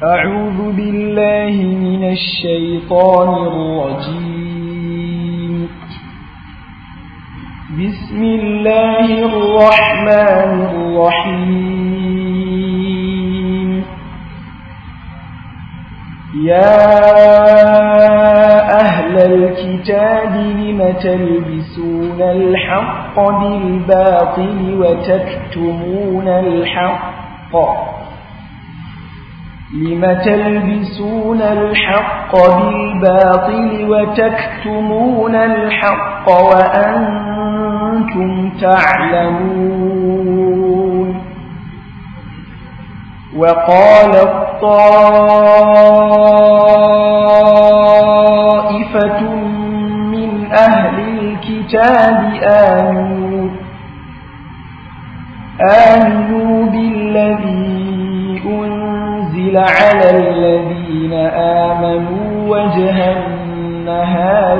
أعوذ بالله من الشيطان الرجيم. بسم الله الرحمن الرحيم. يا أهل الكتاب لم تلبسون الحق بالباطل وتكتمون الحق لم تلبسون الحق بالباطل وتكتمون الحق وأنتم تعلمون. وقال طائفة من أهل الكتاب آمنوا بالذي أنزل على الذين آمنوا وجه النهار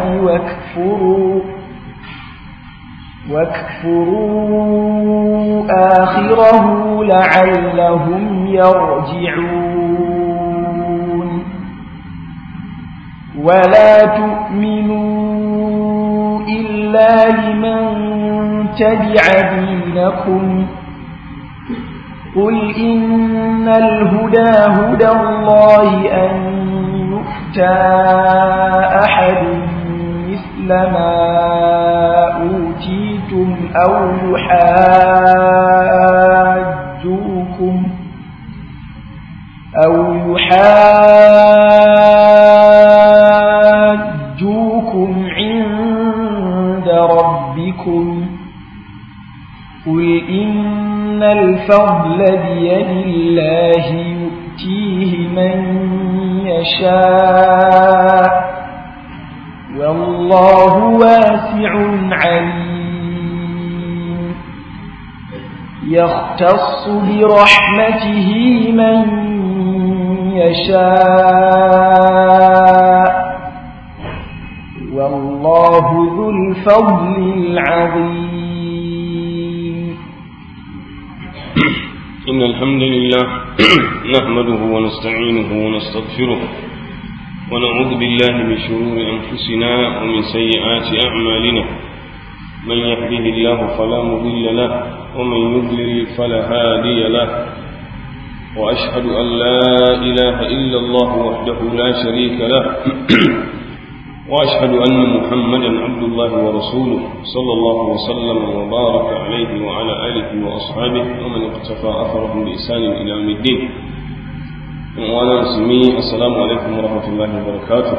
واكفروا آخره لعلهم يرجعون. ولا تؤمنوا إلا لمن تبع دينكم قل إن الهدى هدى الله أن يؤتى أحد مثل ما أوتيتم أو يحاجوكم عند ربكم قل إن الفضل بيد الله يؤتيه من يشاء والله واسع عليم. يختص برحمته من يشاء والله ذو الفضل العظيم. إن الحمد لله نحمده ونستعينه ونستغفره ونعوذ بالله من شرور أنفسنا ومن سيئات أعمالنا. من يهده الله فلا مضل له ومن يضلل فلا هادي له. وأشهد أن لا إله إلا الله وحده لا شريك له وأشهد أن محمدا عبد الله ورسوله صلى الله وسلم وبارك عليه وعلى آله وأصحابه ومن اقتفى أثرهم بإحسان إلى يوم الدين. وأنا مسلمين السلام عليكم ورحمة الله وبركاته.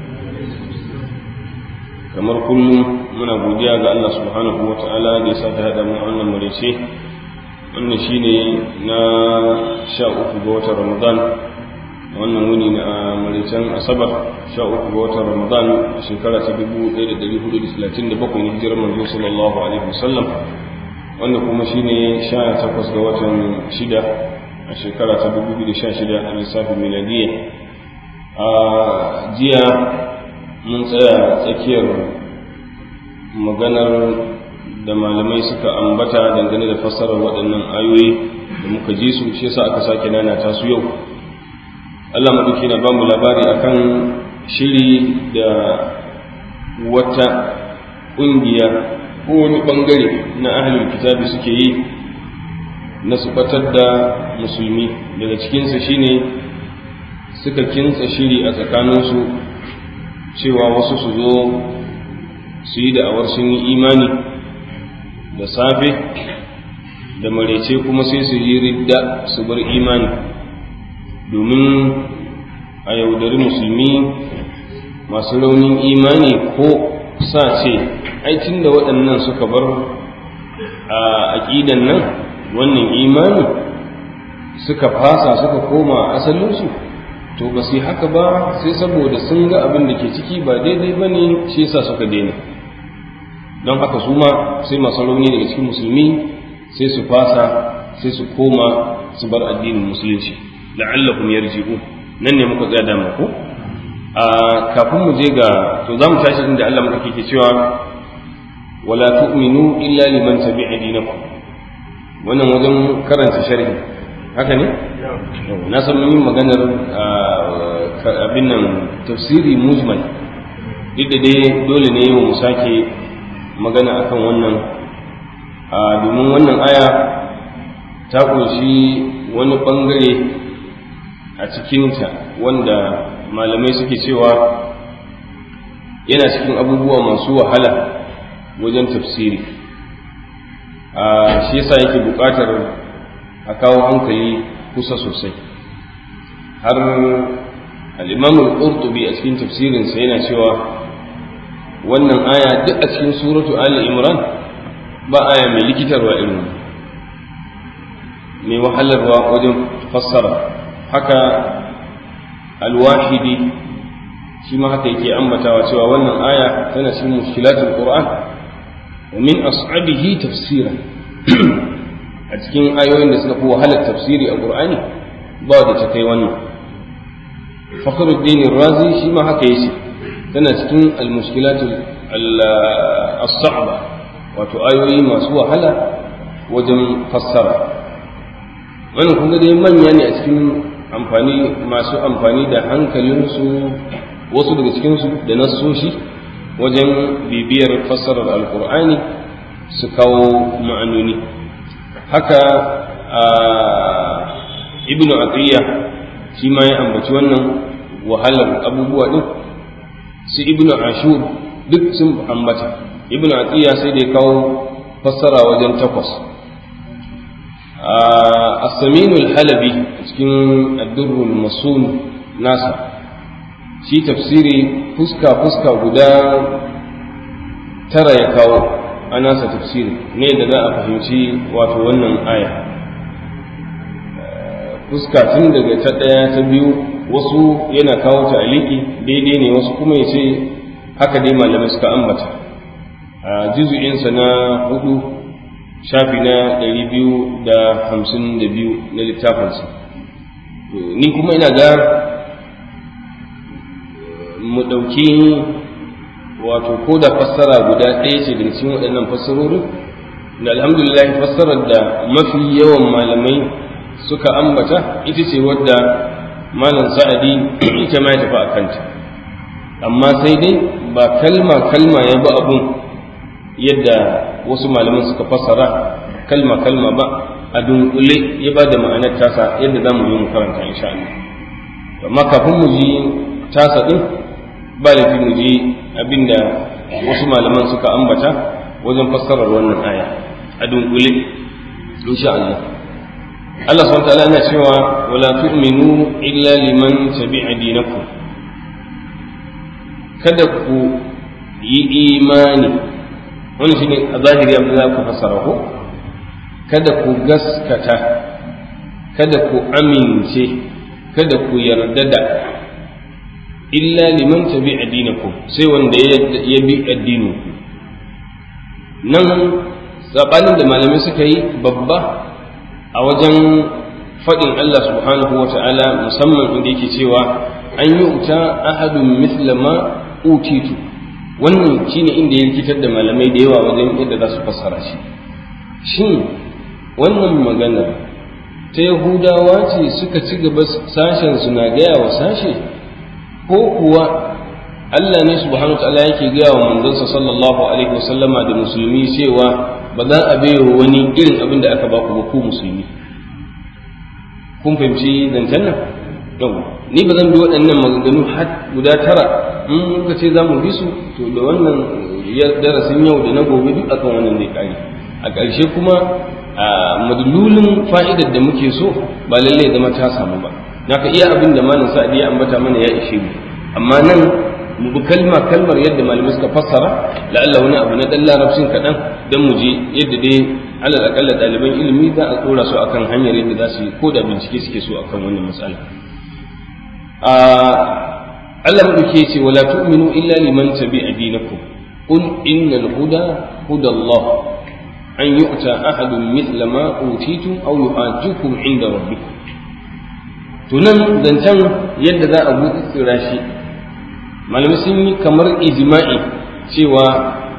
kamar kullum muna godiya ga Allah subhanahu wa ta'ala da ya sake haɗa mu wannan maraice wannan shine na 13 ga watan Ramadan, wannan wuni na maraicen Asabar 13 ga watan Ramadan a shekara ta 1437 ne hijirar manzo sallallahu alaihi wasallam, wanda kuma shine 18 ga watan 6 a shekara ta 2016 a lissafin miladiyya. A jiya mun tsaya tsakiyar maganar da malamai suka ambata dangane da fassarar waɗannan ayoyi da muka ji su, shi yasa aka sake nanata su yau. Allah madauki na bamu labari akan shiri da wata ƙungiya ko wani bangare na ahlul kitabi suke yi na su batar da musulmi. Daga cikinsa shine suka kintsa shiri a tsakaninsu cewa wasu su zo su yi da'awar sun yi imani da safe, da marece kuma sai su yi ridda su bar imani domin a yaudari musulmi masu raunin imani, ko sa ce aikin da waɗannan suka bar a aƙidan nan wannan imani suka fasa suka koma asalinsu, to ba su haka ba sai saboda sun ga abin da ke ciki ba daidai ba ne, shi yasa suka daina. don haka su ma sai masu rauni daga cikin musulmi sai su fasa, sai su koma su bar addinin musulunci, la'allahum yarji'un. nan ne muka tsaya da mu kafin mu je ga to zamu tashi inda Allah muke ke cewa wala tu'minu illa liman tabi'a dinakum. wannan wajen karanta sharhi haka ne na san mun yi maganar abin nan tafsiri mujmal duk da dai dole ne yau mu sake magana akan wannan domin wannan aya ta kunshi wani bangare a cikinta wanda malamai suke cewa yana cikin abubuwa masu wahala wajen tafsiri shi yasa yake buƙatar a kawo hankali kusa sosai har al-imam al-qurtubi a cikin tafsirinsa yana cewa wannan aya duk a cikin suratu ali imran ba aya mai likitarwa irin mai wahalarwa wajen fassara haka al-wahidi shi ma haka yake ambatawa cewa wannan aya tana cikin mushkilatul qur'an wa min as'abihi tafsiran a cikin ayoyin da suka fi wahalar tafsiri a qur'ani ba da ta kai wannan fakhruddin razi shi ma haka yake tana cikin al-mushkilatul as-sa'ba wato ayoyi masu wahala wajen fassara wannan kuma dai manya ne a cikin masu amfani da hankalinsu wasu daga cikinsu da nassoshi wajen bibiyar fassarar alkur'ani su kawo ma'anoni haka ibn atiyya shi ma ya ambaci wannan wahalar abubuwa din su ibn ashur duk sun ambata ibn atiyya sai da ya kawo fassara wajen 8 as-saminul halabi cikin ad-durrul masun nasa shi tafsiri fuska guda 9 ya kawo a nasa tafsiri ne da za a fahimci wato wannan aya fuska tun daga ta 1 ta 2 wasu yana kawo ta aliki daidai ne wasu kuma ya ce haka dai malamai suka ambata a juzu'insa na 4 shafi na 252 na littafinsa ni kuma ina ga mu ɗauki wato ko da fassara guda ɗaya ce daga cikin waɗannan fassarorin da alhamdulillah fassarar da mafi yawan malamai suka ambata ita ce wadda malam sa'adi ita ma ya tafi a kanta amma sai dai ba kalma ya bi abun yadda wasu malaman suka fassara kalma ba a dunkule ya ba da ma'anar tasa yadda za mu yi mu karanta insha Allah amma kafin mu ji tasa din ba laifi mu ji abinda wasu malaman suka ambata wajen fassarar wannan aya a dunkule insha Allah Allah subhanahu wa ta'ala yana cewa wala tu'minu illa liman tabi'a dinakum kada ku yi imani wannan shine a zahiri abin da ku fassara ko kada ku gaskata kada ku amince kada ku yarda da illa liman tabi'a dinakum sai wanda ya bi addininku nan sabanin da malamai suka yi babba a wajen faɗin Allah subhanahu wa ta'ala musamman inda yake cewa an yi uta ahadun mithla ma utitu wannan shine inda ya rikitar da malamai da yawa wajen yadda za su fassara shi shin wannan magana ta yahudawa ce suka ci gaba sashen su na gaya wa sashe ko kuwa Allah ne subhanahu wa ta'ala yake gaya wa manzonsa sallallahu alaihi wasallama da musulmi cewa ba za a baiwa wani irin abin da aka baku ba ku musulmi kun fahimci zancen nan yau ni ba zan bi waɗannan maganganu har guda 9 in muka ce za mu bi su to da wannan darasin yau da na gobe duk akan wannan zai kare a ƙarshe kuma a madlulin fa'idar da muke so ba lallai zama ta samu ba naka iya abin da malam sa'adi ya ambata mana ya ishe mu amma nan mu bi kalmar yadda malamai suka fassara la'alla wani abu na dan larabcin kaɗan don mu je yadda dai alal akalla ɗaliban ilimi za a tsora su akan hanyar yadda za su yi ko da bincike suke so akan wannan matsala Allah madauke ce wala tu'minu illa liman tabi'a dinakum qul innal huda hudallah an yu'ta ahadun mithla ma utitum aw yu'ajukum 'inda rabbikum to nan zancen yadda za a buɗe tsira shi malamai sun yi kamar ijma'i cewa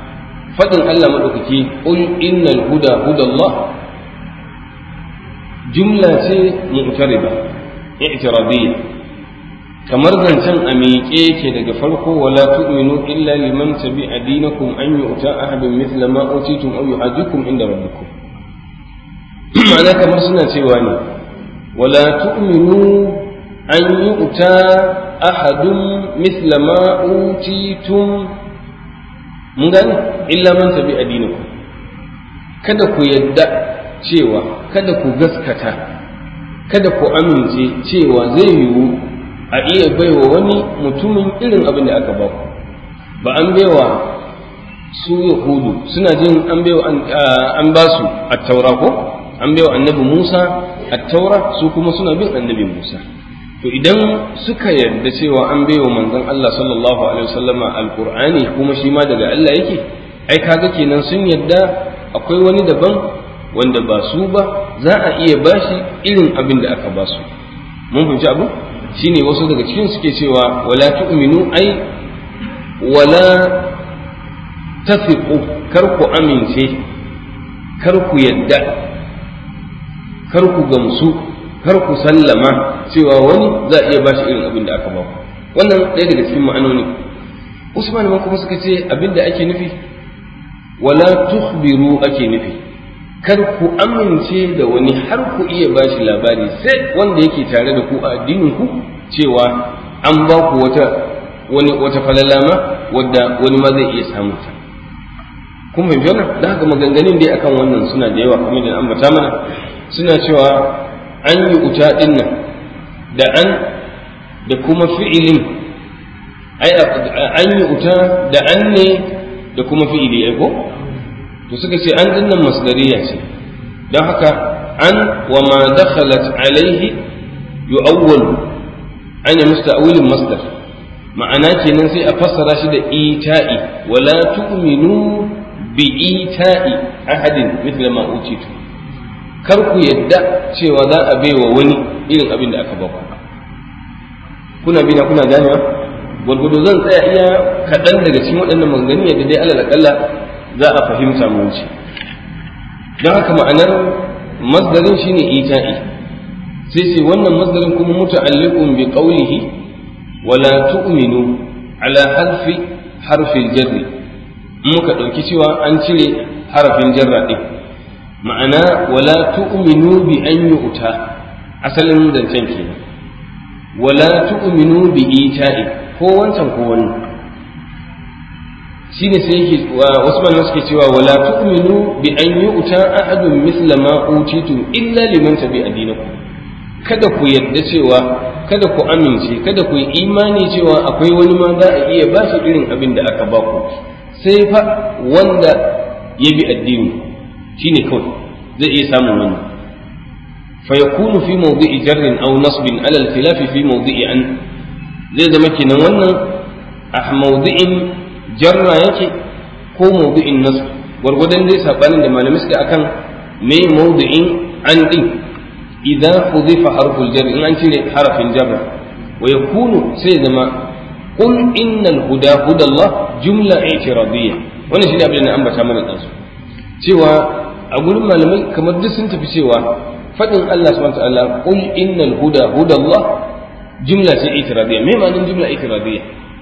faɗin Allah maɗaukaki qul innal huda hudallah jumla ce mu'tarida i'tiradiyya kamar zancen a miƙe yake daga farko wala tu'minu illa liman tabi'a dinakum an yu'ta ahadun mithla ma utitum aw yuhajjukum inda rabbikum ma'ana kamar suna cewa ne wala tu'minu an yu'ta ahadun mithla ma utitum mun gane illa man tabi'a dinakum kada ku yadda cewa kada ku gaskata kada ku amince cewa zai yiwu a iya baiwa wani mutumin irin abin da aka ba ku ba an baiwa su yahudu suna jin an ba su attaura ko an baiwa annabi Musa attaura su kuma suna bin annabi Musa to idan suka yarda cewa an baiwa manzon Allah sallallahu alaihi wasallama alqur'ani kuma shi ma daga Allah yake ai kaga kenan sun yarda akwai wani daban wanda ba su ba za a iya bashi irin abin da aka ba su mun fahimci abu shine wasu daga cikin suke cewa wala tu'minu ai wala tafiqu kar ku amince kar ku yadda kar ku gamsu kar ku sallama cewa wani za a iya bashi irin abin da aka ba ku wannan ɗaya daga cikin ma'anoni Usman ma kuma suka ce abin da ake nufi wala tukhbiru ake nufi kar ku amince da wani har ku iya bashi labari sai wanda yake tare da ku a addinin ku cewa an ba ku wata falalama wadda wani ma zai iya samun ta kun fahimci wannan da haka maganganun dai akan wannan suna da yawa kuma da ambata mana suna cewa an yi uta dinnan da an da kuma fi'ilin an yi uta da an ne da kuma fi'ili ai ko to suka ce an dinnan masdariya ce don haka an wa ma dakhalat alaihi yu'awwal an yi musta'awilin masdar ma'ana kenan sai a fassara shi da ita'i wala tu'minu bi ita'i ahadin mithla ma utitu kar ku yadda cewa za a baiwa wani irin abin da aka ba ku kuna bina kuna ganewa gwargwado zan tsaya iya kaɗan daga cikin waɗannan maganganun yadda dai alal akalla za a fahimta mu wuce don haka ma'anar masdarin shine ita'i sai sai wannan masdarin kuma muta'alliqun bi qawlihi wala tu'minu ala harfil jarri muka dauki cewa an cire harafin jarra din ma'ana wala tu'minu bi an yu'ta asalin zancen kenan wala tu'minu bi ita'i ko wancan ko wannan shine sai yake wasu malaman suke cewa wala tu'minu bi an yu'ta ahadun misla ma utitum illa liman tabi'a dinakum kada ku yadda cewa kada ku amince kada ku yi imani cewa akwai wani ma za a iya ba shi irin abin da aka ba ku sai fa wanda ya bi addini shine kawai zai iya samun wannan fa yakunu fi mawdi'i jarrin aw nasbin ala al-khilaf fi mawdi'i an zai zama kenan wannan a mawdi'in jarra yake ko mawdu'in nasb gwargwadon dai sabanin da malamai suka akan me mawdu'in an din idan hudifa harful jar in an cire harafin jarra wa yakunu sai zama qul innal huda hudallah jumla i'tiradiyya wannan shine abin da ambata mana dan su cewa a gurin malamai kamar duk sun tafi cewa fadin Allah subhanahu wa ta'ala qul innal huda hudallah jumla ce i'tiradiyya me ma'anar jumla i'tiradiyya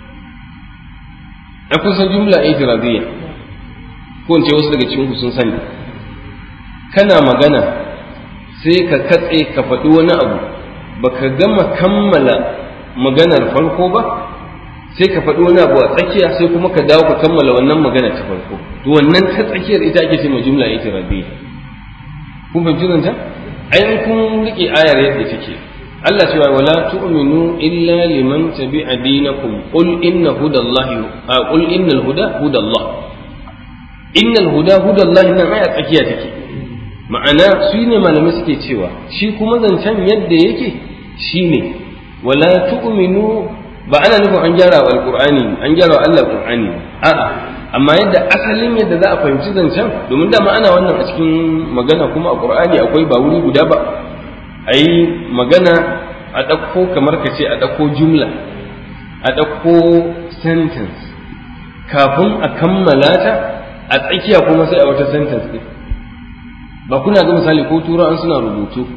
a kusan jumla itiradiyya ko in ce wasu daga cikin ku sun sani kana magana sai ka katse ka faɗi wani abu baka gama kammala maganar farko ba sai ka faɗi wani abu a tsakiya sai kuma ka dawo ka kammala wannan magana ta farko to wannan ta tsakiyar ita ake ce ma jumla itiradiyya kun fahimci zanta ai kun rike ayar yadda take Allah cewa wala tu'minu illa liman tabi'a dinakum qul inna hudallahi qul innal huda hudallah innal huda hudallah nan aya tsakiya take ma'ana su ne malamai suke cewa shi kuma zancen yadda yake shine wala tu'minu ba ana nufin an gyara wa alqur'ani an gyara wa Allah qur'ani a'a amma yadda asalin yadda za a fahimci zancen domin dama ana wannan a cikin magana kuma a qur'ani akwai ba wuri guda ba a yi magana a ɗauko kamar ka ce a ɗauko jumla a ɗauko sentence kafin a kammala ta a tsakiya kuma sai a wata sentence ɗin ba kuna ga misali ko tura an suna rubutu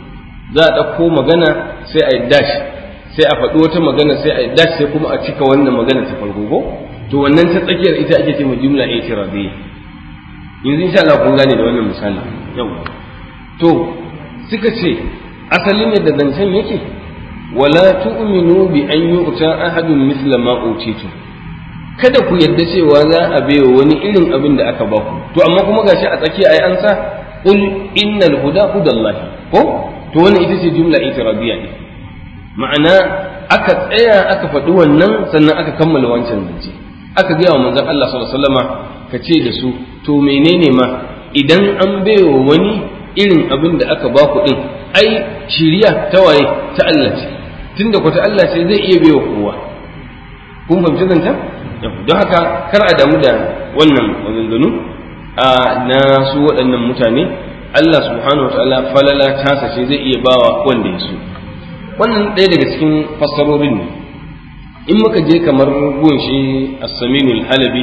za a ɗauko magana sai a yi dash, sai a faɗi wata magana sai a yi dash, sai kuma a cika wannan magana ta farko ko to wannan ta tsakiyar ita ake cewa jumla i'tiradiyya. yanzu insha Allah kun gane da wannan misali yau. To suka ce asalin yadda zancen yake wala tu'minu bi an yu'ta ahadun mithla ma utitu, kada ku yadda cewa za a baiwa wani irin abin da aka ba ku. To amma kuma gashi a tsakiya ai an sa qul innal huda hudallahi ko to wannan ita ce jumla i'tiradiyya ne, ma'ana aka tsaya aka faɗi wannan sannan aka kammala wancan zance, aka gaya wa manzon Allah sallallahu alaihi wasallama ka ce da su to menene ma idan an baiwa wani irin abin da aka ba ku din, ai shiriya ta waye ta Allah ce, tunda ko ta Allah ce zai iya baiwa kowa. Kun fahimci zancen? Don haka kar a damu da wannan maganganu na su waɗannan mutane. Allah subhanahu wataala falala tasa ce zai iya bawa wanda ya so. Wannan ɗaya daga cikin fassarorin ne. In muka je kamar gunshi as-Saminul Halabi,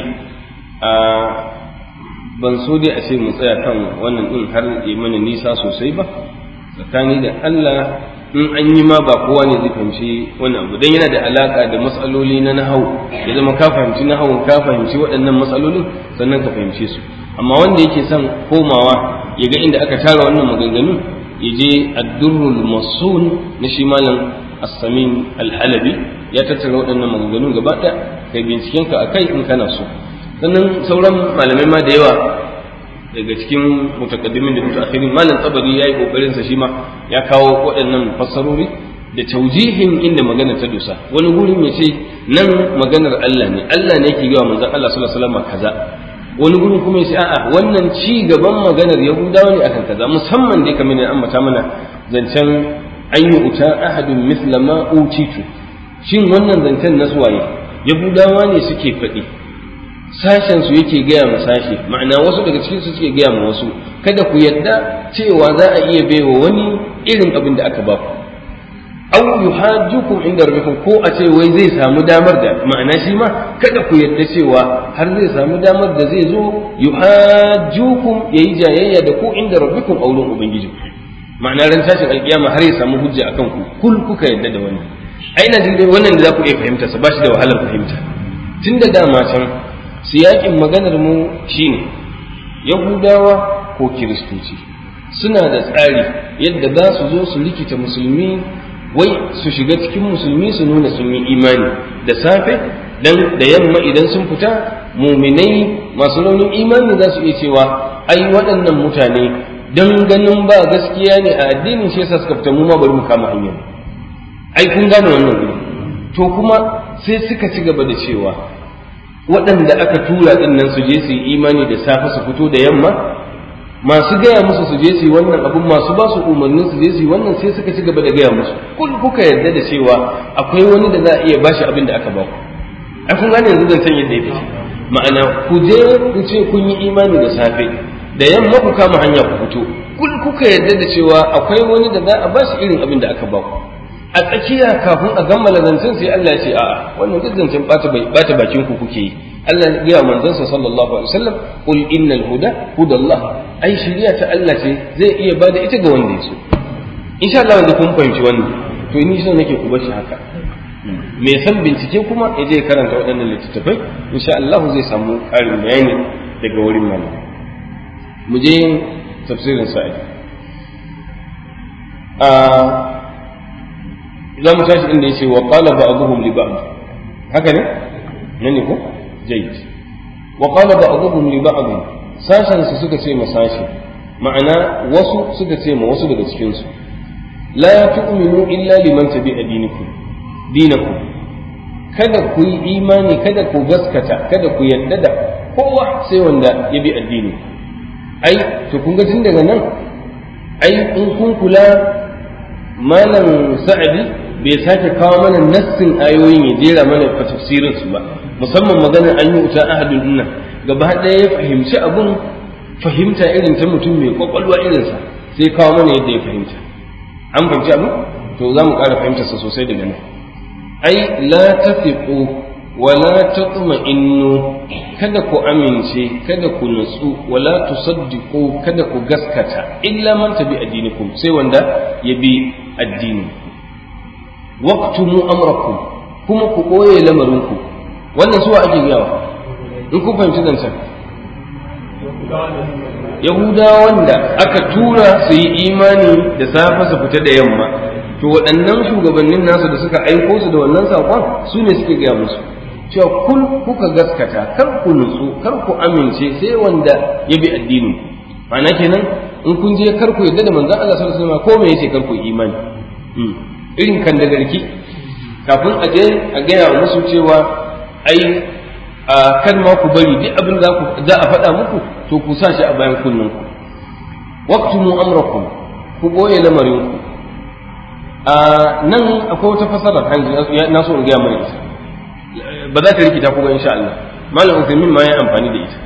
ban so dai a ce mu tsaya kan wannan din har yi mana nisa sosai ba, tsakani da Allah in an yi ma ba kowa ne zai fahimci wannan abu, dan yana da alaka da matsaloli na nahawu, ya zama ka fahimci nahawun, ka fahimci waɗannan matsalolin sannan ka fahimce su. Amma wanda yake son komawa ya ga inda aka tara wannan maganganun, ya je ad-Durrul Masun na shi malam As-Samin Al-Halabi, ya tattara waɗannan maganganun gaba ɗaya, kai binciken ka akai in kana so. Sannan sauran malamai ma da yawa daga cikin mutakaddimin da mutaakhirin, malam Tabari yayi kokarin sa shi ma ya kawo waɗannan fassarori da taujihin inda magana ta dosa. Wani gurin ya ce nan maganar Allah ne, Allah ne yake ga manzon Allah sallallahu alaihi wasallam kaza. Wani gurin kuma ya ce a'a wannan ci gaban maganar Yahudawa ne akan kaza, musamman dai kamar ne an mata mana zancen an yi uta ahadun mithla ma utitu. Shin wannan zancen na suwaye? Yahudawa ne suke faɗi, sashen su yake gaya ma sashe, ma'ana wasu daga cikin su suke gaya ma wasu, kada ku yadda cewa za a iya baiwa wani irin abin da aka ba ku. Aw yuhajjukum inda rabbikum, ko a ce wai zai samu damar da, ma'ana shi ma kada ku yadda cewa har zai samu damar da zai zo yuhajjukum yayi jayayya da ku inda rabbikum a wurin ubangiji, ma'ana ran tashin alkiyama har ya samu hujja akan ku, kul kuka yadda da wannan. Aina jin dai wannan da za ku iya fahimta sa, ba shi da wahalar fahimta. Tunda dama can siyakin maganar mu shine Yahudawa ko Kiristoci suna da tsari yadda za su zo su rikita musulmi, wai su shiga cikin musulmi su nuna sun yi imani da safe, dan da yamma idan sun fita muminai masu raunin imani za su iya cewa ai waɗannan mutane dan ganin ba gaskiya ne a addinin shi yasa suka fita, mu ma bari mu kama hanyar. Ai kun gane wannan gudu. To kuma sai suka ci gaba da cewa waɗanda aka tura ɗin nan su je su yi imani da safe su fito da yamma, masu gaya musu su je su yi wannan abun, masu ba su umarnin su je su yi wannan, sai suka ci gaba da gaya musu kuka yarda da cewa akwai wani da za a iya bashi abin da aka ba ku. Ai kun gane yanzu zancen yadda ya fi, ma'ana ku je ku ce kun yi imani da safe, da yamma ku kama hanya ku fito, kuka yarda da cewa akwai wani da za a bashi irin abin da aka ba ku. A tsakiya kafin a gammala zancen sai Allah ya ce a'a wannan duk zancen bata bakin ku kuke yi. Allah ya ga manzon sa sallallahu alaihi wasallam qul innal huda hudallah, ai shiriya ta Allah ce zai iya bada ita ga wanda ya so. Insha Allah wanda kun fahimci wannan, to ni so nake ku bashi haka. Me san bincike kuma ya je karanta waɗannan littattafai, insha Allah zai samu ƙarin bayani daga wurin malam. Mu je tafsirin sa'i. za mu tashi inda yace wa qala ba'dhum li ba'd, haka ne nan ne ko jayyid. wa qala ba'dhum li ba'd, sashen su suka ce ma sashi, ma'ana wasu suka ce ma wasu daga cikin su, la tu'minu illa liman tabi'a dinakum, kada ku yi imani, kada ku gaskata, kada ku yarda da kowa sai wanda ya bi addini. Ai to kun ga tun daga nan, ai in kun kula malam Sa'adi bai sake kawo mana nassin ayoyin ya jera mana fa tafsirin su ba, musamman maganar an yi wuta ahadun dinnan gaba ɗaya ya fahimci abun fahimta irin ta mutum mai kwakwalwa irinsa, sai kawo mana yadda ya fahimta. An fahimci abu? To za mu ƙara fahimtarsa sosai daga nan. Ai la tafiqu wa la tatma'innu, kada ku amince, kada ku nutsu, wa la tusaddiqu, kada ku gaskata illa man tabi addinikum, sai wanda ya bi addini waqtumu amrakum kuma ku ɓoye lamarinku. Wannan suwa ake gawa in ku fahimci zancen Yahudawan da aka tura su yi imani da safe su fita da yamma, to waɗannan shugabannin nasu da suka aiko su da wannan saƙon su ne suke gaya musu cewa kuka gaskata, kar ku nutsu, kar ku amince sai wanda ya bi addinin ku. Ma'ana kenan in kun je kar ku yarda da manzon Allah sallallahu alaihi wasallam ko me yace kar ku imani. Irin kan da garki kafin a je a gaya musu cewa ai kan ma ku bari duk abin za a faɗa muku to ku sa shi a bayan kunnen ku. Waqtumu amrakum, ku boye lamarin ku. Nan akwai wata fasara na so in gaya mana ita, ba za ta rikita ku ba insha Allah. Malam Uthaymeen ma ya amfani da ita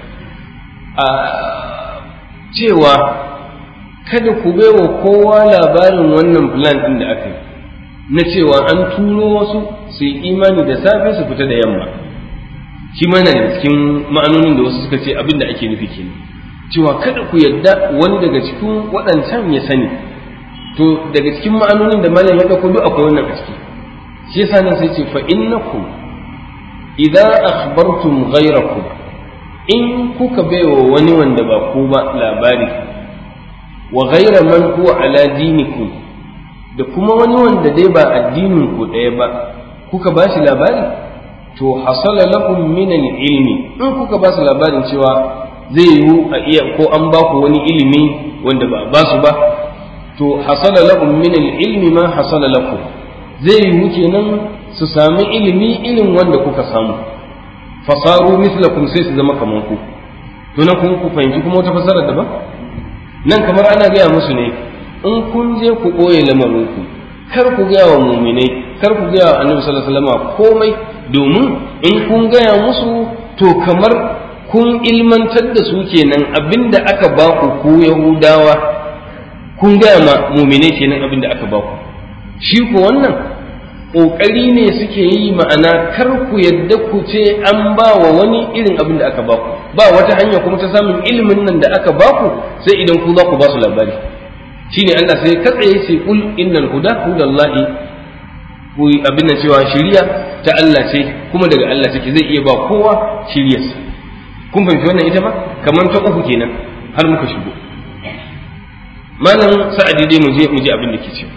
cewa kada ku baiwa kowa labarin wannan plan ɗin da aka yi na cewa an turo wasu su yi imani da safe su fita da yamma. Shi ma yana da cikin ma'anonin da wasu suka ce abin da ake nufi kenan, cewa kada ku yadda wani daga cikin waɗancan ya sani. To daga cikin ma'anonin da malam ya ɗauko duk akwai wannan a ciki. Shi yasa nan sai ce fa innakum idza akhbartum ghayrakum, in kuka baiwa wani wanda ba ku ba labari, wa ghayra man huwa ala dinikum, da kuma wani wanda dai ba addinin ku ɗaya ba kuka ba shi labari, to hasala lakum min al-ilmi, in kuka ba su labarin cewa zai yiwu a iya ko an ba ku wani ilimi wanda ba su ba, to hasala lakum min al-ilmi ma hasala lakum, zai yiwu kenan su sami ilimi irin wanda kuka samu. Fasaru mislakum, sai su zama kaman ku. To nan kun ku fahimci kuma wata fasara daban. Nan kamar ana gaya musu ne, in kun je ku ɓoye lamarinku, kar ku gaya wa muminai, kar ku gaya wa annabi sallallahu alaihi wasallam komai, domin in kun gaya musu to kamar kun ilmantar da su kenan abinda aka ba ku Yahudawa, kun gaya ma muminai kenan abinda aka ba ku. Shi ko wannan ƙoƙari ne suke yi, ma'ana kar ku yadda ku ce an ba wa wani irin abin da aka ba ku. Ba wata hanya kuma ta samun ilimin nan da aka ba ku sai idan ku za ku ba su labari. Shine Allah sai katsaye sai kul innal huda hudallahi, ku abin nan cewa shiriya ta Allah ce kuma daga Allah take, zai iya ba kowa shiriyarsa. Kun fahimci wannan ita ba kamar ta uku kenan har muka shigo. Malam Sa'adi dai mu je abin da ke cewa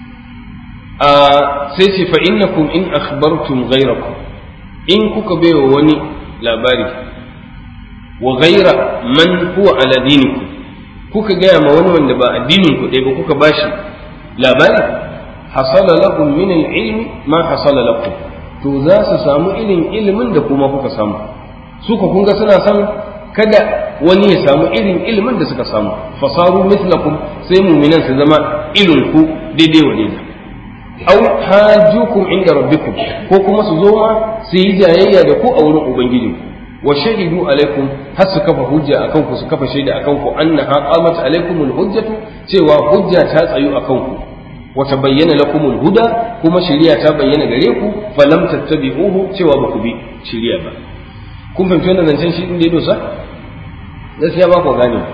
sai ce fa innakum in akhbartum ghayrakum, in kuka baiwa wani labari, wa ghayra man huwa ala dinikum, kuka gaya ma wani wanda ba addinin ku ɗaya ba kuka bashi labari, hasala lakum min al-ilmi ma hasala lakum, to za su samu ilimin da kuma kuka samu. Su ku kun ga suna san kada wani ya samu irin ilimin da suka samu. Fasaru mislakum, sai mu'minan su zama irin ku daidai wa daidai. Aw hajjukum inda rabbikum, ko kuma su zo ma su yi jayayya da ku a wurin ubangiji, wa shahidu alaikum, har su kafa hujja akan ku, su kafa shaida akan ku, annaha qamat alaikum alhujjatu, cewa hujja ta tsayu akan ku, wa tabayyana lakum alhuda, kuma shari'a ta bayyana gare ku, falam tattabi'uhu, cewa ba ku bi shari'a ba. Kun fahimci wannan zancen shi din da ya dosa? Gaskiya ba ku gane.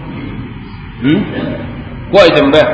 Ko ai tambaya?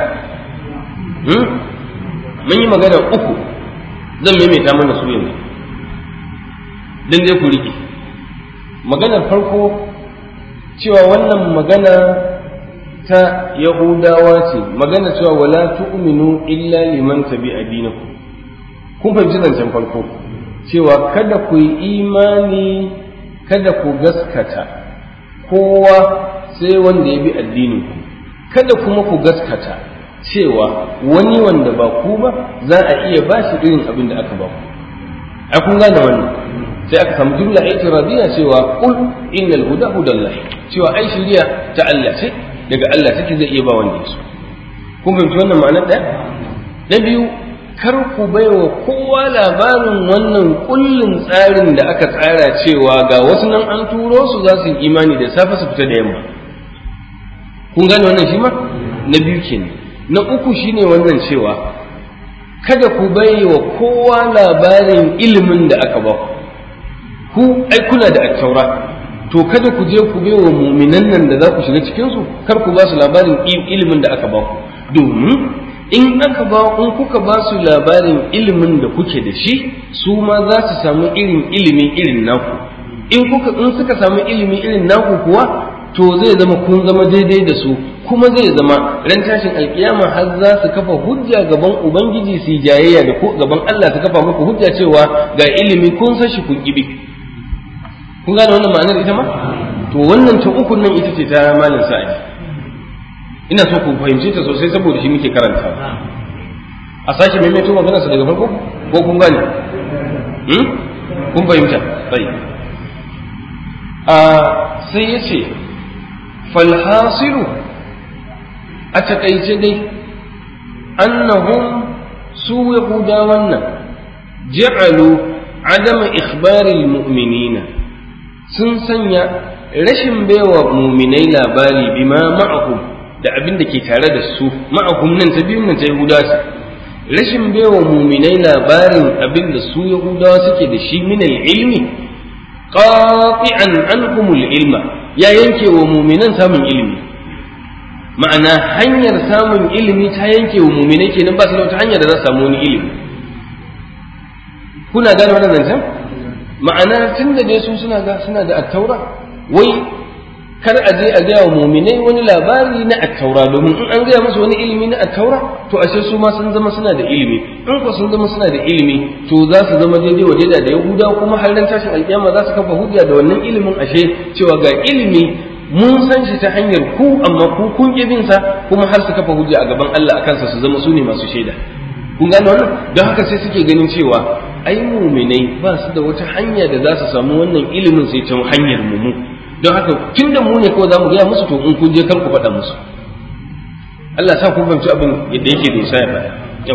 Mun yi magana uku, zan maimaita mana su yanzu don dai ku riƙe. Maganar farko cewa wannan magana ta Yahudawa ce, magana cewa wala tu'minu illa liman tabi'a dinakum. Kun fahimci zancen farko cewa kada ku yi imani, kada ku gaskata kowa sai wanda ya bi addinin ku, kada kuma ku gaskata cewa wani wanda ba ku ba za a iya ba shi irin abin da aka ba ku. A kun gane wannan sai aka samu jumla itiradiyya cewa qul innal huda hudallahi, cewa ai shiriya ta Allah ce, daga Allah take, zai iya ba wanda ya so. Kun fahimci wannan ma'anar ɗaya? Na biyu, kar ku baiwa kowa labarin wannan kullun tsarin da aka tsara cewa ga wasu nan an turo su za su yi imani da safe su fita da yamma. Kun gane wannan shi ma? Na biyu kenan. Na uku shine wannan cewa kada ku baiwa kowa labarin ilimin da aka ba ku ai kuna da attaura, to kada ku je ku baiwa muminan nan da za ku shiga cikin su, kar ku ba su labarin ilimin da aka ba ku, domin in kuka ba su labarin ilimin da kuke da shi su ma za su samu ilimi irin naku in suka samu ilimi irin naku kuwa to zai zama kun zama daidai da su kuma zai zama ran tashin alkiyama har za su kafa hujja gaban ubangiji su jayayya da ku gaban Allah su kafa muku hujja cewa ga ilimi kun san shi kun kibi kun gane wannan ma'anar ita ma to wannan ta uku nan ita ce ta malam sa'adi ina so ku fahimce ta sosai saboda shi muke karanta a sake maimaito magana su daga farko ko kun gane kun fahimta sai sai ya ce falhasilu a takaice dai annahum su yahudawan nan ja'alu adama ikhbaril mu'minina sun sanya rashin baiwa muminai labari bima ma'ahum da abin da ke tare da su ma'ahum nan ta biyun nan ta yahudawa rashin baiwa muminai labarin abin da su yahudawa suke da shi min ilmi qati'an anhum ilma ya yanke wa muminan samun ilimi ma'ana hanyar samun ilimi ta yanke wa muminai kenan ba su da wata hanya da za su samu wani ilimi kuna gane wannan zancen ma'ana tun da dai su suna da attaura wai kar a je a gaya wa muminai wani labari na attaura domin in an gaya musu wani ilimi na attaura to ashe su ma sun zama suna da ilimi in ko sun zama suna da ilimi to za su zama daidai wa daidai da yahuda kuma har ran tashin alkiyama za su kafa hujja da wannan ilimin ashe cewa ga ilimi mun san shi ta hanyar ku amma ku kun bin sa kuma har su kafa hujja a gaban Allah akan sa su zama su ne masu shaida kun gane wannan don haka sai suke ganin cewa ai muminai ba su da wata hanya da za su samu wannan ilimin sai ta hanyar mu don haka tun da mu ne kawai za mu gaya musu to in kun je kar ku faɗa musu Allah sa kun fahimci abin yadda yake dosa ya faɗa yau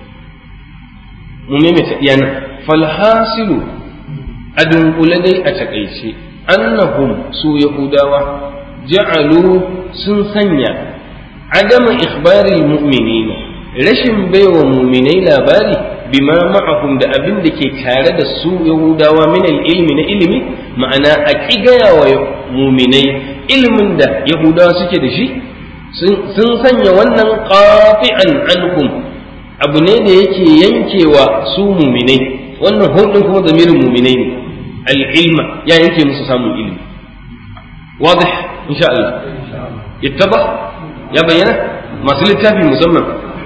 mu maimaita iyana falhasilu a dunkule dai a takaice annahum su yahudawa ja'alu sun sanya adama ikhbaril mu'minina rashin baiwa mu'minai labari bima ma'ahum da abin da ke tare da su yahudawa min ilmi na ilimi ma'ana a kigaya wa mu'minai ilimin da yahudawa suke da shi sun sanya wannan qati'an anhum abu ne da yake yankewa su mu'minai wannan hudun kuma zamirin mu'minai ne al-ilma ya yanke musu samun ilimi wadih insha Allah ittaba ya bayyana masu littafi musamman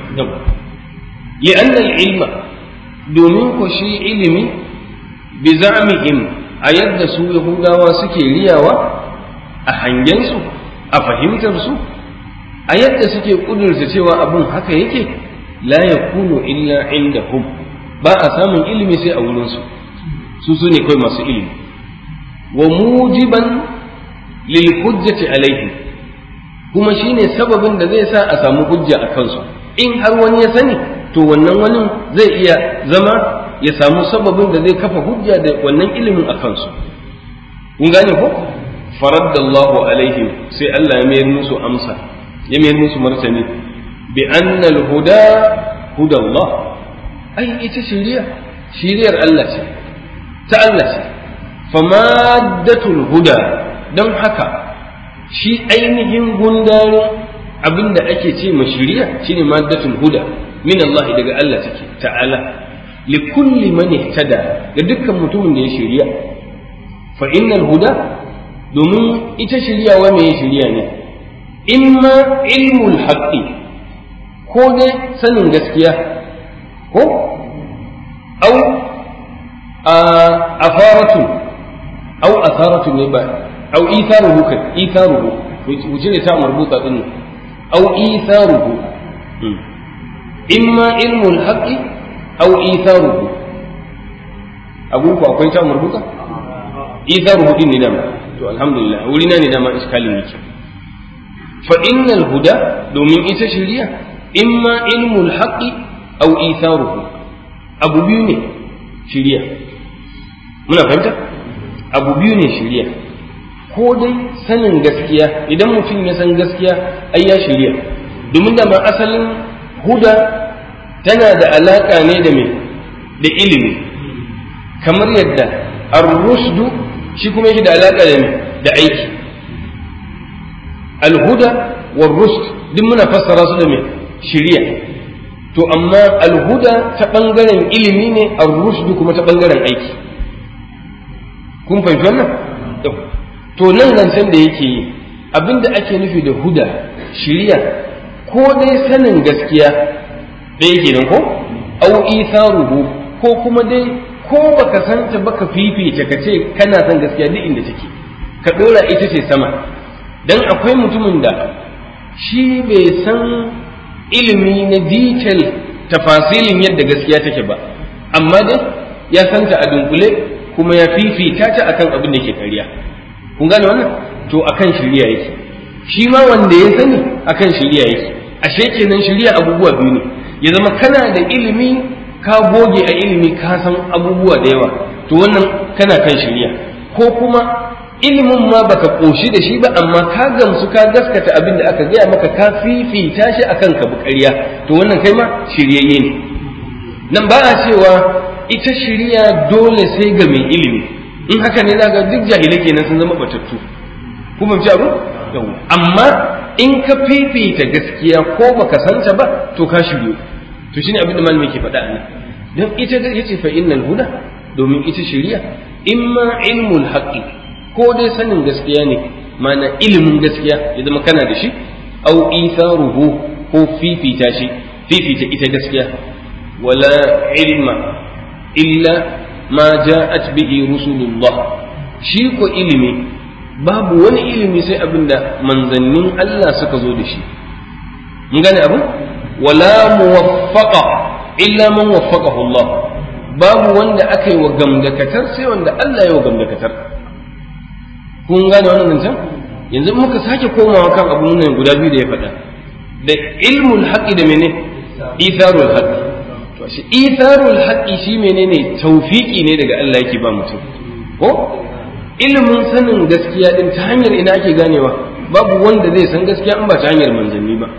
لأن العلم domin ko shi ilimi bi za'mihim a yadda su yahudawa suke riyawa a hangensu a fahimtarsu a yadda suke kudurta cewa abun haka yake la yakunu illa indahum ba a samun ilimi sai a wurinsu su ne kawai masu ilimi wa mujiban lil hujjati alaihim kuma shine sababin da zai sa a samu hujja a kansu in har wani ya sani to wannan wani zai iya zama ya samu sababin da zai kafa hujja da wannan ilimin a kansu kun gane ko faraddallahu alaihim sai Allah ya mayar musu amsa ya mayar musu martani bi anna al-huda huda Allah ai ita shiriyar Allah ce ta Allah ce famaddatul huda don haka shi ainihin gundarin abinda ake ce ma shiriya shine maddatul huda min Allah daga Allah take ta'ala li kulli man ihtada ga dukkan mutumin da ya shiriya fa innal huda domin ita shiriya wa me shiriya ne imma ilmul haqqi ko dai sanin gaskiya ko au asaratu ne ba au itharuhu kai itharuhu wuce ne ta marbuta din au itharuhu imma ilmul haqqi aw itharuhu abun ku akwai ta marbuta itharuhu din ne dama to alhamdulillah wurina ne dama iskalin yake fa innal huda domin ita shari'a imma ilmul haqqi aw itharuhu abu biyu ne shari'a muna fahimta abu biyu ne shari'a ko dai sanin gaskiya idan mutum ya san gaskiya ai ya shari'a domin da ma asalin huda tana da alaƙa ne da me da ilimi kamar yadda ar-rushdu shi kuma yake da alaƙa da me da aiki al-huda war-rushd duk muna fassara su da me shiriya to amma alhuda ta ɓangaren ilimi ne, ar-rushd kuma ta ɓangaren aiki. kun fahimci wannan? to nan zancen da yake yi abinda ake nufi da huda shiriya ko dai sanin gaskiya ɗaya kenan ko au itharuhu ko kuma dai ko baka santa baka fifita ka ce kana son gaskiya duk inda take ka dora ita ce sama. dan akwai mutumin da shi bai san ilimi na detail tafasilin yadda gaskiya take ba, amma dai ya santa a dunkule kuma ya fifita ta akan abin da ke ƙarya. kun gane wannan? to akan shiriya yake. shi ma wanda ya sani akan shiriya yake. ashe kenan shiriya abubuwa biyu ne, ya zama kana da ilimi ka goge a ilimi ka san abubuwa da yawa, to wannan kana kan shiriya. ko kuma ilimin ma baka koshi da shi ba amma ka gamsu ka gaskata abin da aka gaya maka ka fifita shi akan ka bukariya, to wannan kai ma shiryayye ne. nan ba a cewa ita shiriya dole sai ga mai ilimi, in haka ne zaka duk jahilai kenan sun zama batattu. kuma ci abu amma in ka fifita gaskiya ko baka santa ba to ka shiryu. to shine abin da malami ke faɗa nan, dan ita yace fa innal huda, domin ita shiriya imma ilmul haqqi, ko dai sanin gaskiya ne mana ilimin gaskiya ya zama kana da shi, au itharuhu ko fifita ita gaskiya. wala ilma illa ma ja'at bihi rusulullah, shi ko ilimi babu wani ilimi sai abinda manzannin Allah suka zo da shi. mun gane abu? wala muwaffaqa illa man waffaqahu Allah, babu wanda aka yi wa gamdakatar sai wanda Allah ya wa gamdakatar. kun gane wannan zancen? yanzu muka sake komawa kan abun nan guda biyu da ya faɗa, da ilmul haqqi da mene itharul haqqi. to shi itharul haqqi shi menene? tawfiki ne daga Allah yake ba mutum. ko ilimin sanin gaskiya din ta hanyar ina ake ganewa? babu wanda zai san gaskiya in ba ta hanyar manzanni ba.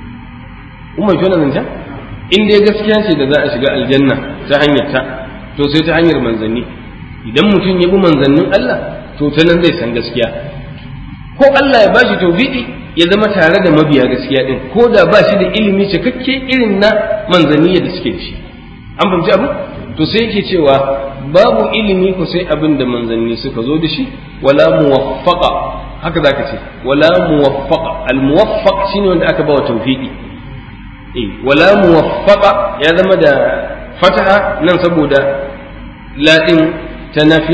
kuma shi wannan zancen in dai gaskiya ce da za a shiga aljanna ta hanyar ta, to sai ta hanyar manzanni. idan mutum ya bi manzannin Allah to ta nan zai san gaskiya. ko Allah ya bashi tawfiki ya zama tare da mabiya gaskiya din, ko da ba shi da ilimi cikakke irin na manzanni da suke da shi. an fahimci abu? to sai yake cewa babu ilimi ko sai abin da manzanni suka zo da shi. wala muwaffaqa, haka zaka ce wala muwaffaqa. al muwaffaq shine wanda aka bawa tawfiki. wala muwaffaqa ya zama da fataha nan saboda ladin ta nafi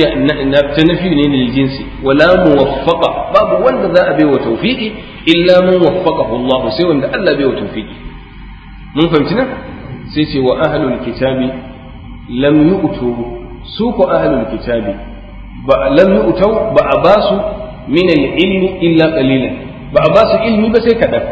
ne lil jinsi. wala muwaffaqa, babu wanda za a bai wa tawfiki illa man waffaqahu Allah, sai wanda Allah bai wa tawfiki. mun fahimci nan? sai ce wa ahlul kitabi lam yu'tu, su ko ahlul kitabi lam yu'tu ba a basu min al-ilmi illa qalilan, ba a basu ilmi ba sai kadan.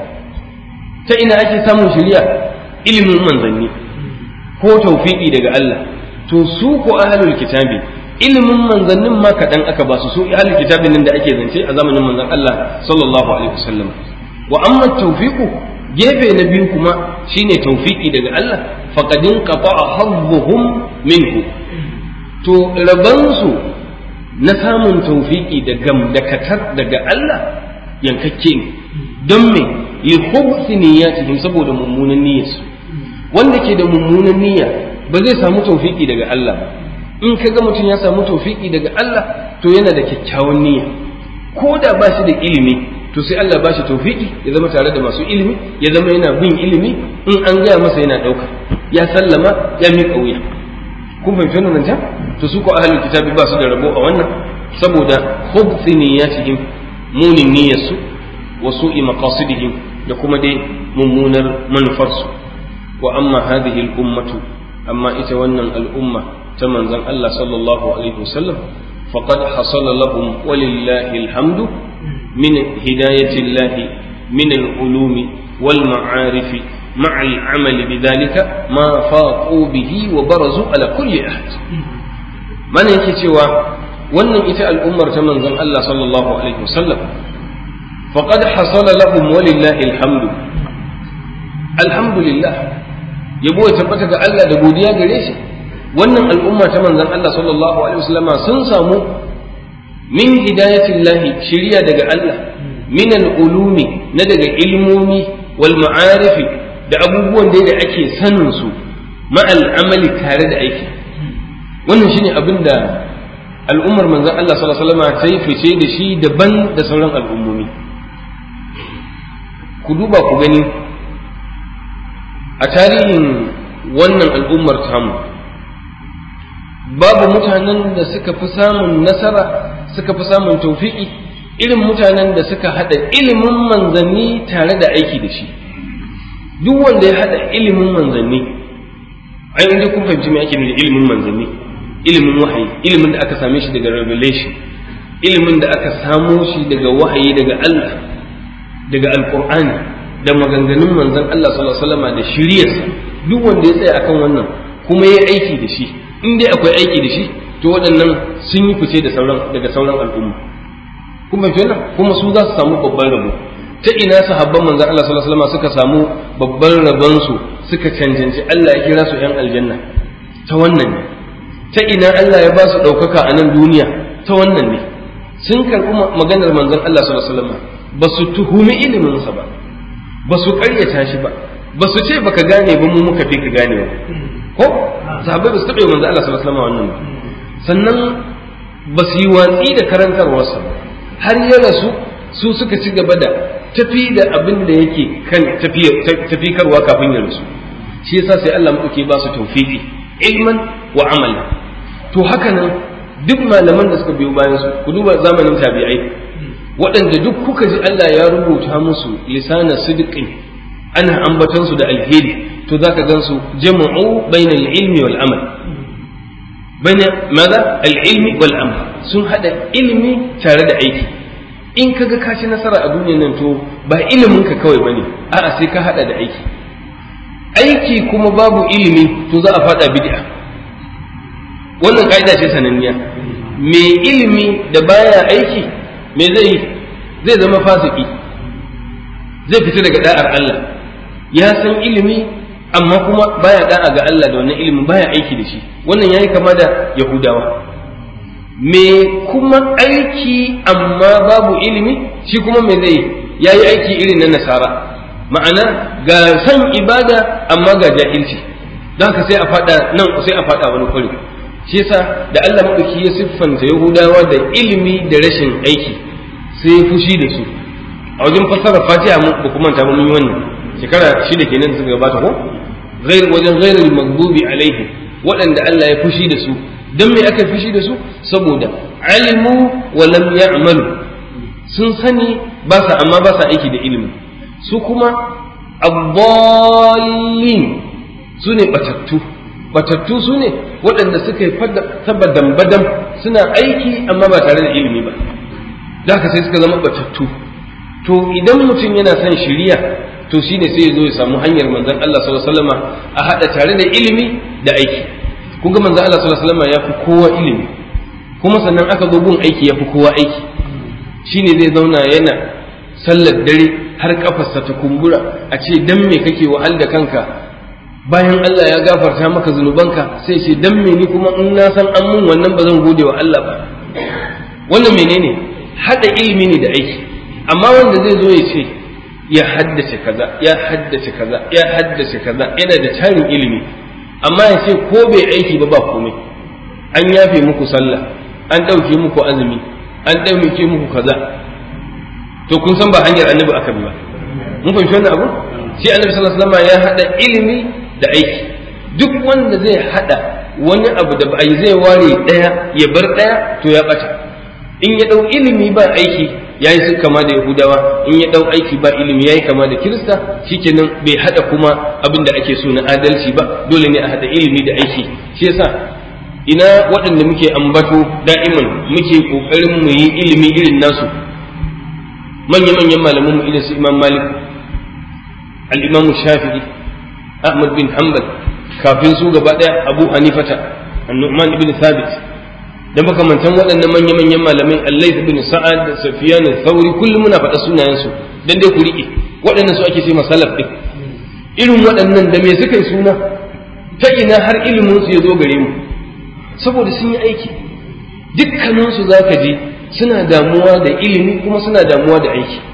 ta ina ake samun shiriya? ilimin manzanni ko tawfiki daga Allah. to su ko ahlul kitabi ilimin manzannin ma kaɗan aka ba su ahlul kitabin nan da ake zance a zamanin manzon Allah sallallahu alaihi wasallam. wa amma tawfiqu, gefe na biyu kuma shine tawfiki daga Allah, faqadin qata'a hadduhum minhu, to rabansu na samun tawfiki da gamdakatar daga Allah yankakke ne. don me? li khubthi niyyatihim, saboda mummunan niyyarsu. wanda ke da mummunan niyya ba zai samu tawfiki daga Allah ba. in kaga mutum ya samu tawfiki daga Allah to yana da kyakkyawan niyya, ko da ba shi da ilimi to sai Allah ba shi tawfiki ya zama tare da masu ilimi, ya zama yana bin ilimi, in an gaya masa yana ɗauka, ya sallama, ya miƙa wuya. kun fahimci wannan nan? to su ko ahlul kitabi ba su da rabo a wannan, saboda khubthi niyyatihim, munin niyyarsu, wa su'i maqasidihim, da kuma dai mummunar manufarsu. wa amma hadhihi al-ummatu, amma ita wannan al'umma ta manzon Allah sallallahu alaihi wasallam, faqad hasala lahum walillahi alhamdu min hidayati Allah min al-ulumi wal ma'arif ma'a al-amal bidhalika ma faqu bihi wa barazu ala kulli ahad. mana yake cewa wannan ita al'ummar ta manzon Allah sallallahu alaihi wasallam, faqad hasala lahum walillahi alhamdu, alhamdulillah, yabo ya tabbata ga Allah da godiya gare shi. wannan al'umma ta manzon Allah sallallahu alaihi wasallam sun samu min hidayatillahi, shiriya daga Allah, min al-ulumi, na daga ilmomi, wal ma'arifi, da abubuwan da ake sanin su ma'al amali tare da aiki. Wannan shine abin da al'ummar manzon Allah sallallahu alaihi wasallam ta yi fice da shi daban da sauran al'ummomi. Ku duba ku gani a tarihin wannan al'ummar tamu babu mutanen da suka fi samun nasara, suka fi samun tawfiki irin mutanen da suka hada ilimin manzanni tare da aiki da shi. Duk wanda ya hada ilimin manzanni, ai inda kun fahimci me ake nufi ilimin manzanni, ilimin wahayi, ilimin da aka same shi daga revelation, ilimin da aka samo shi daga wahayi daga Allah, daga alqur'ani da maganganun manzon Allah sallallahu alaihi wasallam da shiriyarsa. Duk wanda ya tsaya akan wannan kuma ya aiki da shi, in dai akwai aiki da shi, to waɗannan sun yi fice daga sauran al'umma. Kuma kenan kuma su za su samu babban rabo. Ta ina sahabban manzon Allah sallallahu alaihi wasallam suka samu babban rabon su, suka cancanci Allah ya kira su ‘yan aljanna? Ta wannan ne. Ta ina Allah ya ba su ɗaukaka a nan duniya? Ta wannan ne. Sun karɓi maganar manzon Allah sallallahu alaihi wasallam, ba su tuhumi iliminsa ba, ba su ƙaryata shi ba, ba su ce baka gane ba mu muka fi ka gane ba. Ko sahabbai ba su taɓa manzon Allah sallallahu alaihi wasallam wannan ba. Sannan ba su yi watsi da karantarwarsa ba, har ya rasu su suka ci gaba da tafi da abin da yake kan tafikarwa kafin ya rasu. Shi yasa sai Allah muke ba su tawfiqi ilman wa amalan. To haka nan duk malaman da suka biyo bayan su, ku duba zamanin tabi'ai waɗanda duk kuka ji Allah ya rubuta musu lisana sidqin, ana ambatan su da alheri, to zaka gan su jama'u bainal ilmi wal amal, baina maza al-ilmi wal amal, sun hada ilimi tare da aiki. In kaga ka ci nasara a duniyar nan, to ba ilimin ka kawai bane, a'a sai ka hada da aiki. Aiki kuma babu ilimi to za a fada bid'a. Wannan kaida ce sananniya. Me ilimi da baya aiki me zai zama fasiki, zai fita daga da'ar Allah. Ya san ilimi amma kuma baya da'a ga Allah da wannan ilimin, baya aiki da shi. Wannan yayi kama da Yahudawa. Me kuma aiki amma babu ilimi, shi kuma me zai yayi aiki irin na Nasara, ma'ana ga san ibada amma ga jahilci. Don haka sai a fada wani kwari. Shi yasa da Allah madauki ya siffanta Yahudawa da ilimi da rashin aiki, sai ya fushi da su. A wajen fassara Fatiha ba kuma ta mun yi wannan shekara 6 kenan suka gabata ko wajen ghairul maghdubi alaihim, waɗanda Allah ya fushi da su. Dan me aka fushi da su? Saboda alimu wa lam ya'malu, sun sani amma ba sa aiki da ilimi. Su kuma ad-dallin, su ne batattu su ne waɗanda suka yi tabadan badam, suna aiki amma ba tare da ilimi ba, da haka sai suka zama batattu. To idan mutum yana son shiriya, to shine sai ya zo ya samu hanyar manzon Allah sallallahu alaihi wasallam a hada tare da ilimi da aiki. Kun ga manzon Allah sallallahu alaihi wasallam ya fi kowa ilimi, kuma sannan aka zo gun aiki ya fi kowa aiki. Shine zai zauna yana sallar dare har kafarsa ta kumbura, a ce dan me kake wahal da kanka bayan Allah ya gafarta maka zunubanka, sai ce dan me ni kuma in na san an mun wannan ba zan gode wa Allah ba. Wannan menene? Hada ilimi ne da aiki. Amma wanda zai zo ya ce ya haddace kaza, ya haddace kaza, ya haddace kaza, yana da tarin ilimi, amma ya ce ko bai aiki ba komai, an yafe muku sallah, an ɗauke muku azumi, an ɗauke muku kaza, to kun san ba hanyar annabi aka bi ba. Mun fahimci wannan abu? Shi annabi sallallahu alaihi wasallam ya hada ilimi da aiki. Duk wanda zai hada wani abu da ba zai ware daya ya bar daya, to ya bata. In ya dau ilimi ba aiki, yayi su kama da Yahudawa. In ya dau aiki ba ilimi, yayi kama da Kirista. Shikenan bai hada kuma abin da ake so na adalci ba. Dole ne a hada ilimi da aiki. Shi yasa ina waɗanda muke ambato da'iman muke kokarin mu yi ilimi irin nasu, manya-manyan malaman mu irin su Imam Malik, al-Imam Shafi'i, Ahmad bin Hanbal, kafin su gaba daya Abu Hanifata, An-Nu'man ibn Thabit, da makamantan waɗannan manya-manyan malamai, Al-Layth ibn Sa'ad, Sufyan al-Thawri, kullum muna faɗa sunayen su dan dai ku rike. Waɗannan su ake ce masalaf din. Irin waɗannan da me suka yi suna? Ta ina har ilimin su ya zo gare mu? Saboda sun yi aiki. Dukkanin su zaka ji suna damuwa da ilimi kuma suna damuwa da aiki.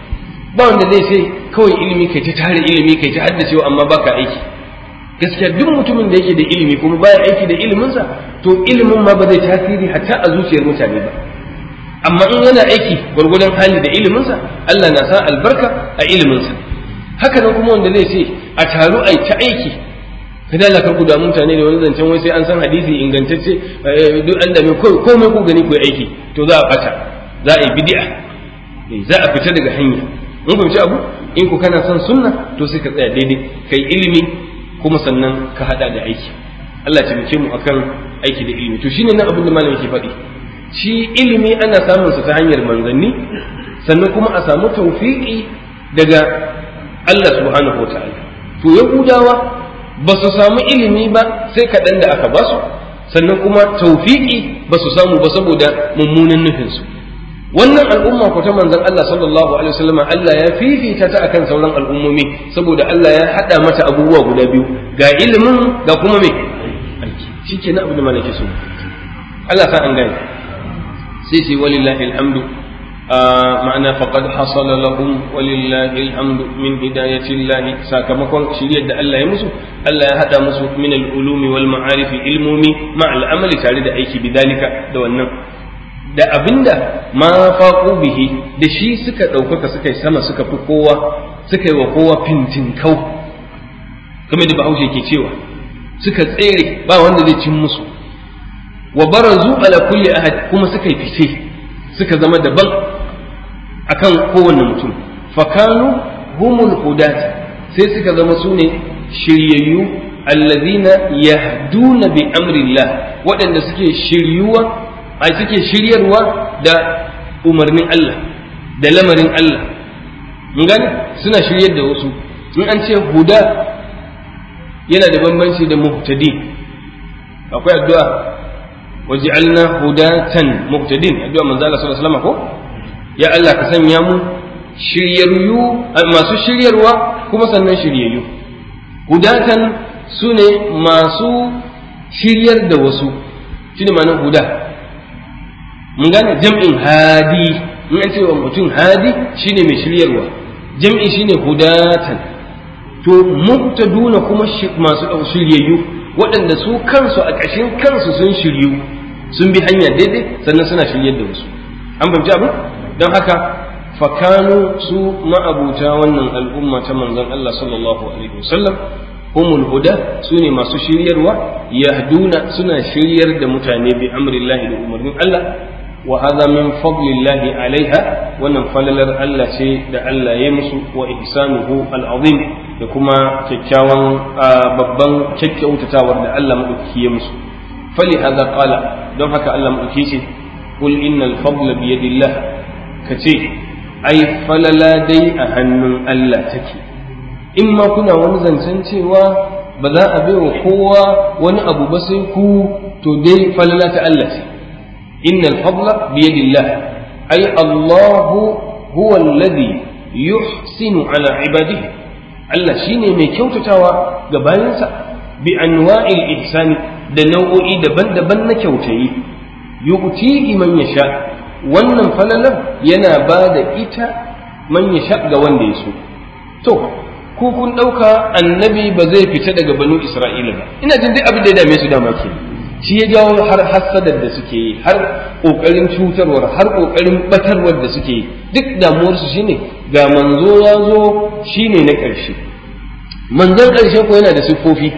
ba wanda zai sai kawai ilimi kai ta tare ilimi kai ta haddacewa amma baka aiki. Gaskiya duk mutumin da yake da ilimi kuma baya aiki da iliminsa to ilimin ma ba zai tasiri hatta a zuciyar mutane ba. Amma in yana aiki gwargwadon hali da iliminsa Allah na sa albarka a iliminsa. Haka nan kuma wanda zai ce a taru ai ta aiki kada Allah karku da mutane da wani zancen wai sai an san hadisi ingantacce duk an da komai ku gani ku yi aiki to za a bata, za a yi bid'a, za a fita daga hanya. mun fahimci abu in ku kana son sunna to sai ka tsaya daidai kai ilimi kuma sannan ka hada da aiki. Allah ya taimake mu akan aiki da ilimi. To shine nan abin da malamin yake faɗi, shi ilimi ana samun sa ta hanyar manzanni, sannan kuma a samu tawfiki daga Allah subhanahu wataala. To yahudawa ba su samu ilimi ba sai kaɗan da aka ba su, sannan kuma tawfiki ba su samu ba saboda mummunan nufinsu. Wannan al'umma ko ta manzon Allah sallallahu alaihi wasallam Allah ya fifita ta akan sauran al'ummomi saboda Allah ya hada mata abubuwa guda biyu, ga ilimin ga kuma me aiki. Shikenan abin da malaka so Allah sa an gane. sai walillahi alhamdu ma'ana faqad hasala lahum walillahi alhamdu min hidayati Allah, sakamakon shiriyar da Allah ya musu, Allah ya hada musu min al-ulumi wal ma'arif ilmumi ma al-amali tare da aiki bidalika da wannan da abinda ma faqu bihi da shi suka ɗaukaka suka yi sama suka fi kowa, suka yi wa kowa fintinkau kamar da Bahaushe ke cewa suka tsere ba wanda zai cin musu, wa barazu ala kulli ahad kuma suka yi fice suka zama daban akan kowanne mutum, fakanu humul hudat sai suka zama sune shiryayyu allazina yahduna bi amrillah waɗanda suke shiryuwa ai suke shiryarwa da umarnin Allah da lamarin Allah. mun gane suna shiryar da wasu. in an ce huda yana da bambanci da muhtadi. akwai addu'a waj'alna hudatan muhtadin, addu'a manzo Allah sallallahu alaihi wasallam ko ya Allah ka sanya mu shiryayyu masu shiryarwa kuma sannan shiryayyu. Hudatan sune masu shiryar da wasu, shine ma'anar huda. mun gane jam'in hadi, in an ce wa mutum hadi shine mai shiryarwa, jam'i shine hudatan. to muhtaduna kuma masu shiryayyu waɗanda su kansu a ƙashin kansu sun shiryu sun bi hanya daidai sannan suna shiryar da wasu. an fahimci abin? don haka fakanu su ma'abuta wannan al'umma ta manzon Allah sallallahu alaihi wasallam humul huda su ne masu shiryarwa, yahduna suna shiryar da mutane bi amrillahi da umarnin Allah. wa hadha min fadlillahi alaiha, wannan falalar Allah ce da Allah ya musu, wa ihsanuhu al'azim da kuma kyakkyawan babban kyakkyautatawar da Allah madauki ya musu. fali hadha qala, don haka Allah madauki ce qul innal fadla bi yadillah, kace ai falala dai a hannun Allah take. in ma kuna wani zancen cewa ba za a baiwa kowa wani abu ba sai ku, to dai falala ta Allah ce. innal fadla bi yadillah ai Allahu huwa alladhi yuhsinu ala ibadihi, Allah shine mai kyautatawa ga bayansa bi anwa'il ihsani da nau'o'i daban-daban na kyautayi, yu'tihi man yasha, wannan falalar yana ba da ita man yasha ga wanda ya so. to ku kun ɗauka annabi ba zai fita daga banu Isra'ila ba, ina jin duk abin da ya dame su dama ke shi ya jawo har hassadar da suke yi, har ƙoƙarin cutarwar, har ƙoƙarin batarwar da suke yi. duk damuwarsu shine ga manzo ya zo shine na ƙarshe. manzon ƙarshe ko yana da siffofi.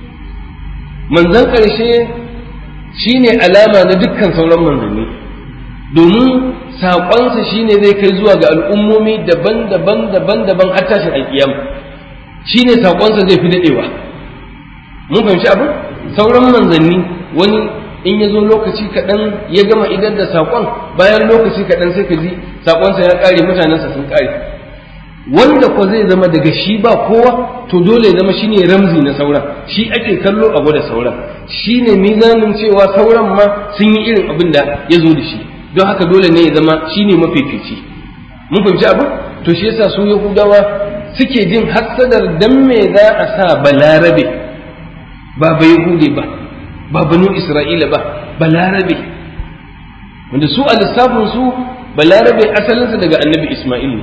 manzon ƙarshe shine alama na dukkan sauran manzanni, domin saƙonsa shine zai kai zuwa ga al'ummomi daban-daban har tashin alƙiyama. shine saƙonsa zai fi daɗewa. mun fahimci abin? sauran manzanni wani in ya zo lokaci kaɗan ya gama idan da saƙon, bayan lokaci kaɗan sai ka ji saƙonsa ya ƙare, mutanensa sun ƙare. wanda ko zai zama daga shi ba kowa, to dole ya zama shine ramzi na sauran, shi ake kallo a gwada sauran, shine mizanin cewa sauran ma sun yi irin abin da ya zo da shi, don haka dole ne ya zama shine mafifici. mun fahimci abin? to shi yasa su Yahudawa suke jin hassadar dan me za a sa balarabe ba Yahude ba banu Isra'ila ba, balarabe, wanda su a lissafin su balarabe asalinsa daga annabi Isma'il ne.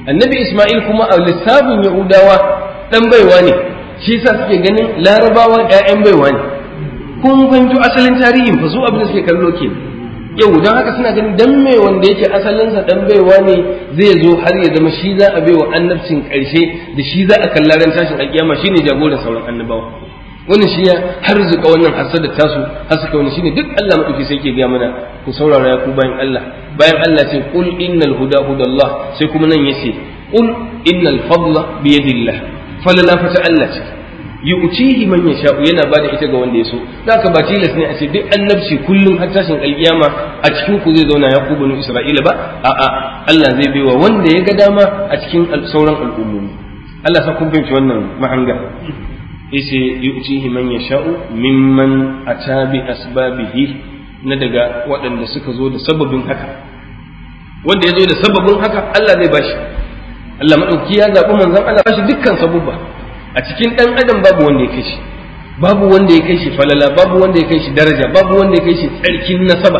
annabi Isma'il kuma a lissafin Yahudawa dan baiwa ne, shi yasa suke ganin Larabawa ƴaƴan baiwa ne. Kun fahimci asalin tarihin fa su abin da suke kallo ke yau, don haka suna ganin dan me wanda yake asalinsa dan baiwa ne zai zo har ya zama shi za a baiwa annabcin ƙarshe da shi za a kalla ran tashin alƙiyama shine jagoran sauran annabawa. Wannan shi ya harzuka wannan hasada tasu har suka wannan shine duk Allah madauki sai yake ga mana ku saurara ya ku bayan Allah ce qul innal huda hudallah, sai kuma nan yace qul innal fadla bi yadillah, falala fata Allah ce yu'tihi man yasha, yana bada ita ga wanda ya so. Zaka ba tilas ne a ce duk annabci kullum har tashin alkiyama a cikin ku zai zauna ya ku banu Isra'ila ba, a'a Allah zai baiwa wanda ya ga dama a cikin sauran al'ummomi. Allah sa kun fahimci wannan mahanga. Yace yu'tihi man yasha'u mimman ata bi asbabihi, na daga waɗanda suka zo da sababin haka. Wanda ya zo da sababin haka Allah zai bashi. Allah madauki ya zaɓi manzon Allah bashi dukkan sabubba. A cikin ɗan adam babu wanda ya kai shi, babu wanda ya kai shi falala, babu wanda ya kai shi daraja, babu wanda ya kai shi tsarkin nasaba.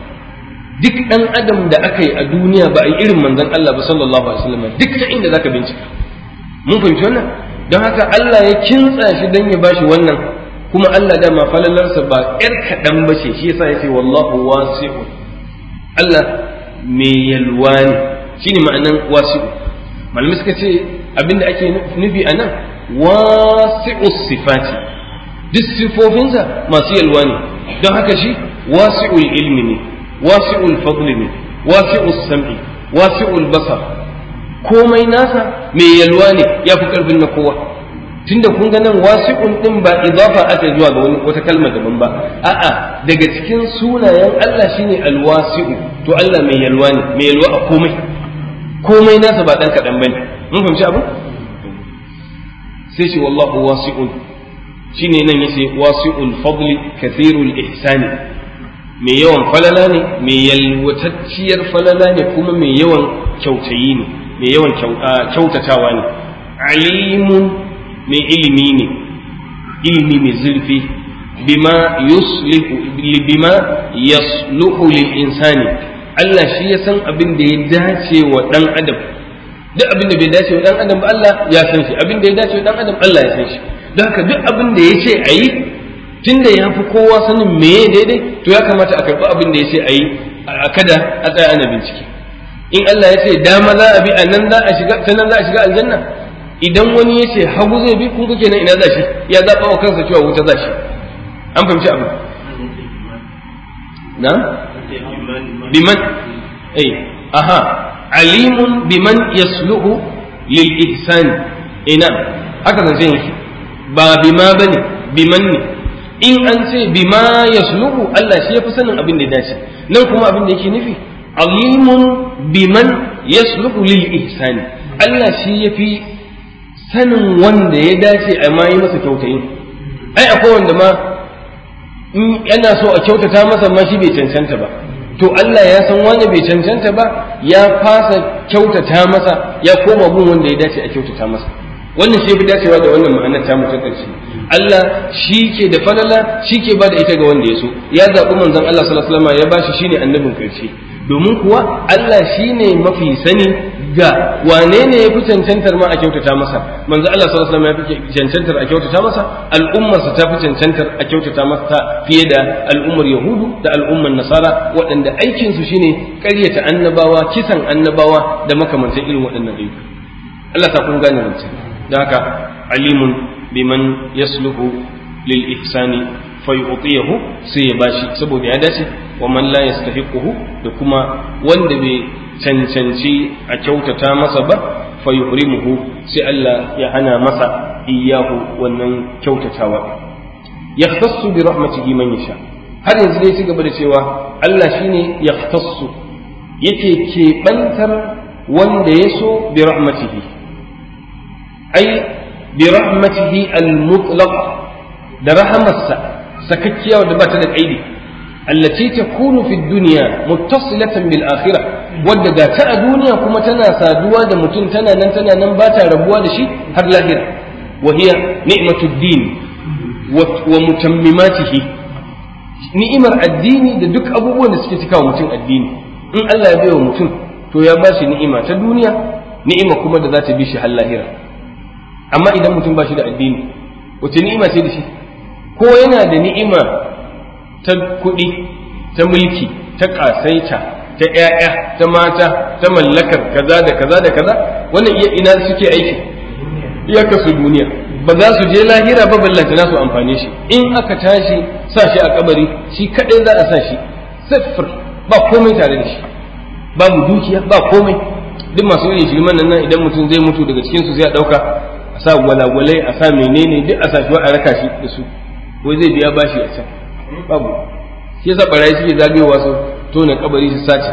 Duk ɗan adam da aka yi a duniya ba a yi irin manzon Allah ba sallallahu alaihi wasallam, duk ta inda zaka bincika. Mun fahimci wannan? Don haka Allah ya kintsa shi dan ya bashi wannan, kuma Allah dama falalarsa ba ƴar kaɗan ba ce, shi yasa ya ce wallahu wasi'un. Allah mai yalwa ne, shine ma'anan wasi'u. Malamai suka ce abinda ake nufi a nan wasi'us sifati, duk sifofinsa masu yalwa ne. Don haka shi wasi'ul ilmi ne, wasi'ul fadli ne, wasi'us sam'i, wasi'ul basar, komai nasa mai yalwa ne, ya fi karfin na kowa. Tunda kun ga nan wasi'un din ba idafa aka zuwa ga wani wata kalma daban ba, a'a daga cikin sunayen Allah shine alwasi'u. To Allah mai yalwa ne, mai yalwa a komai nasa ba dan kadan bane. Mun fahimci abu? Sai shi wallahu wasi'un, shine nan yace wasi'ul fadli kathirul ihsani, mai yawan falala ne, mai yalwatacciyar falala ne, kuma mai yawan kyautayi ne, mai yawan kyautatawa ne. Alimun, mai ilimi ne, ilimi mai zurfi, bima yasluhu lil insani. Allah shi ya san abin da ya dace wa dan adam. Duk abin da bai dace wa dan adam ba Allah ya san shi, abin da ya dace wa dan adam Allah ya san shi. Don haka duk abin da ya ce a yi, tunda ya fi kowa sanin meye daidai, to ya kamata a karɓi abin da ya ce a yi, a kada a tsaya ana bincike. In Allah ya ce dama za a bi a nan za a shiga, ta nan za a shiga aljanna, idan wani ya ce hagu zai bi, kun kuke nan ina za shi, ya zaɓa wa kansa cewa wuta za shi. An fahimci abin? Na? Biman? Aha. Alimun biman yasluhu lil ihsani. Ina haka zan yake, ba bima bane, biman ne. In an ce bima yasluhu, Allah shi yafi sanin abin da ya dace. Nan kuma abin da yake nufi alimun biman yasluhu lil ihsani, Allah shi yafi sanin wanda ya dace a ma yi masa kyautayin. Ai akwai wanda ma in yana so a kyautata masa ma shi bai cancanta ba, to Allah ya san wanda bai cancanta ba, ya fasa kyautata masa, ya koma gun wanda ya dace a kyautata masa. Wannan shi fi dacewa da wannan ma'anar ta mutum ƙarshe. Allah shi ke da falala, shi ke ba da ita ga wanda ya so. Ya zaɓi manzon Allah sallallahu alaihi wasallam ya bashi shine annabin ƙarshe. Domin kuwa Allah shine mafi sani ga wane ne ya fi cancantar ma a kyautata masa. Manzon Allah sallallahu alaihi wasallam ya fi cancantar a kyautata masa, al'ummarsa ta fi cancantar a kyautata masa fiye da al'ummar Yahudu da al'ummar Nasara, waɗanda aikinsu shine ƙaryata annabawa, kisan annabawa da makamantan irin waɗannan ayyuka. Allah ta kun gane mutum. Da haka alimun biman yasluhu lil ihsani fayu'tiyahu, sai ya bashi saboda ya dace, wa man la yastahiquhu, da kuma wanda bai cancanci a kyautata masa ba fayuhrimuhu, sai Allah ya hana masa iyahu wannan kyautatawa. Yahtassu bi rahmatihi man yasha, har yanzu dai ci gaba da cewa Allah shine yahtassu, yake keɓantar wanda ya so bi rahmatihi, ai bi rahmatihi al-mutlaq, da rahamarsa sakakkiya wadda ba ta da kaidi, allati takunu fi dunya muttasilatan bil akhirah, wadda ga ta a duniya kuma tana saduwa da mutum, tana nan ba ta rabuwa da shi har lahira. Wa hiya ni'matud din wa mutammimatihi, ni'imar addini da duk abubuwan da suke cikawa mutum addini. In Allah ya baiwa mutum, to ya ba shi ni'ima ta duniya ni'ima kuma da za ta bi shi har lahira. Amma idan mutum ba shi da addini, wace ni'ima ce da shi? Ko yana da ni'ima ta kuɗi, ta mulki, ta ƙasaita, ta ƴaƴa, ta mata, ta mallakar kaza da kaza da kaza, wannan iya ina suke aiki? Iyaka su duniya, ba za su je lahira ba, ballanta na su amfane shi. In aka tashi sa shi a kabari, shi kaɗai za a sa shi sifir, ba komai tare da shi, babu dukiya, ba komai. Duk masu irin shirman nan idan mutum zai mutu daga cikin su sai a ɗauka a sa gwalagwalai, a sa menene, duk a sa shi a raka shi da su, wai zai biya bashi a can. Babu. Shi yasa barayi suke zagayowa su tona kabari su sace.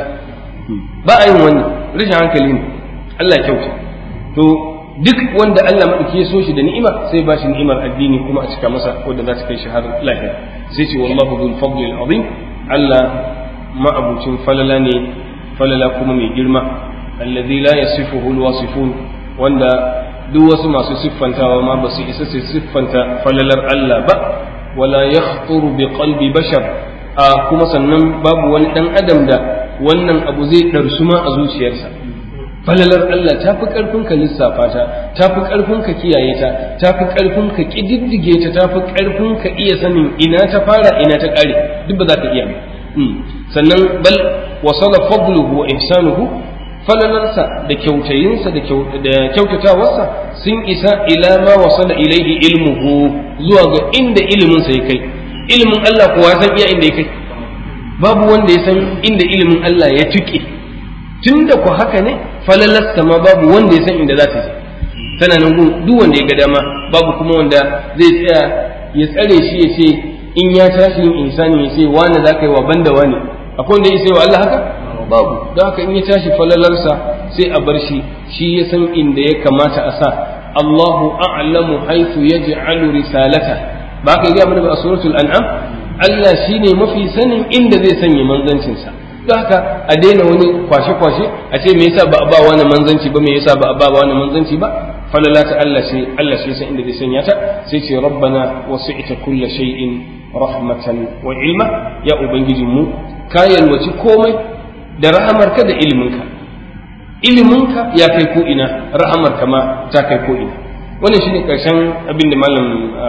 Ba a yin wannan, rashin hankali ne. Allah ya kyauta. To duk wanda Allah maɗauki ya so shi da ni'ima sai ba shi ni'imar addini kuma a cika masa wanda za ta kai shi har lahira. Sai ce wallahu dhul fadli al-azim, Allah ma'abucin falala ne, falala kuma mai girma, alladhi la yasifuhu al-wasifun, wanda duk wasu masu siffantawa ma ba su isa su siffanta falalar Allah ba, wala yakhturu bi qalbi bashar, a kuma sannan babu wani dan adam da wannan abu zai darsu ma a zuciyarsa. Falalar Allah ta fi ƙarfin ka lissafa ta fi ƙarfin ka kiyaye ta fi ƙarfin ka ƙididdige ta fi ƙarfin ka iya sanin ina ta fara ina ta ƙare, duk ba za ka iya ba. Sannan bal wasala fadluhu wa ihsanuhu, falalarsa da kyautayinsa da kyautatawarsa sun isa ila ma wasala ilaihi ilmuhu, zuwa ga inda iliminsa ya kai. Ilimin Allah kuwa san iya inda ya kai, babu wanda ya san inda ilimin Allah ya tuƙe. Tunda ku haka ne, falalarsa ma babu wanda ya san inda za ta je, tana nan gun duk wanda ya ga dama, babu kuma wanda zai tsaya ya tsare shi ya ce in ya tashi yin insani ya ce wani za ka yi wa banda wani. Akwai wanda ya ce wa Allah haka? Babu. Don haka in ya tashi falalarsa sai a bar shi, shi ya san inda ya kamata a sa. Allahu a'lamu haythu yaj'alu risalata, ba ka ga mana ba a suratul an'am? Allah shine mafi sanin inda zai sanya manzancinsa. Don haka a daina wani kwashe-kwashe a ce me yasa ba a ba wani manzanci ba, me yasa ba a ba wani manzanci ba. Falala ta Allah shi san inda zai sanya ta. Sai ce rabbana wasi'ta kulla shay'in rahmatan wa ilma, ya ubangijin mu ka yalwaci komai da rahamarka da iliminka ya kai ko ina, rahamarka ma ta kai ko ina. Wannan shine karshen abin da malam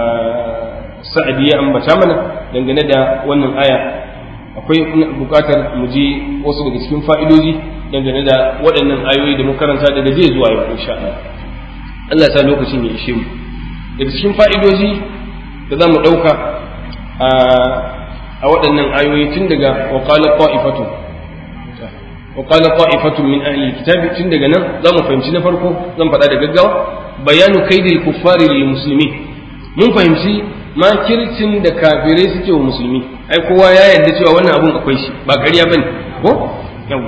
Sa'adi ya ambata mana dangane da wannan aya. Akwai bukatar mu ji wasu daga cikin fa'idoji dangane da waɗannan ayoyi da mu karanta daga jiya zuwa yau insha Allah. Allah ta lokacin ya ishe mu. Daga cikin fa'idoji da za mu ɗauka a waɗannan ayoyi tun daga وقال طائفة من أهل الكتاب tun daga nan za mu fahimci na farko, zan faɗa da gaggawa, bayanu kaidil kuffari lil muslimin. Mun fahimci makircin da kafirai suke wa musulmi. Ai kowa ya yarda cewa wannan abun akwai shi, ba ƙarya bane ko? Yawa.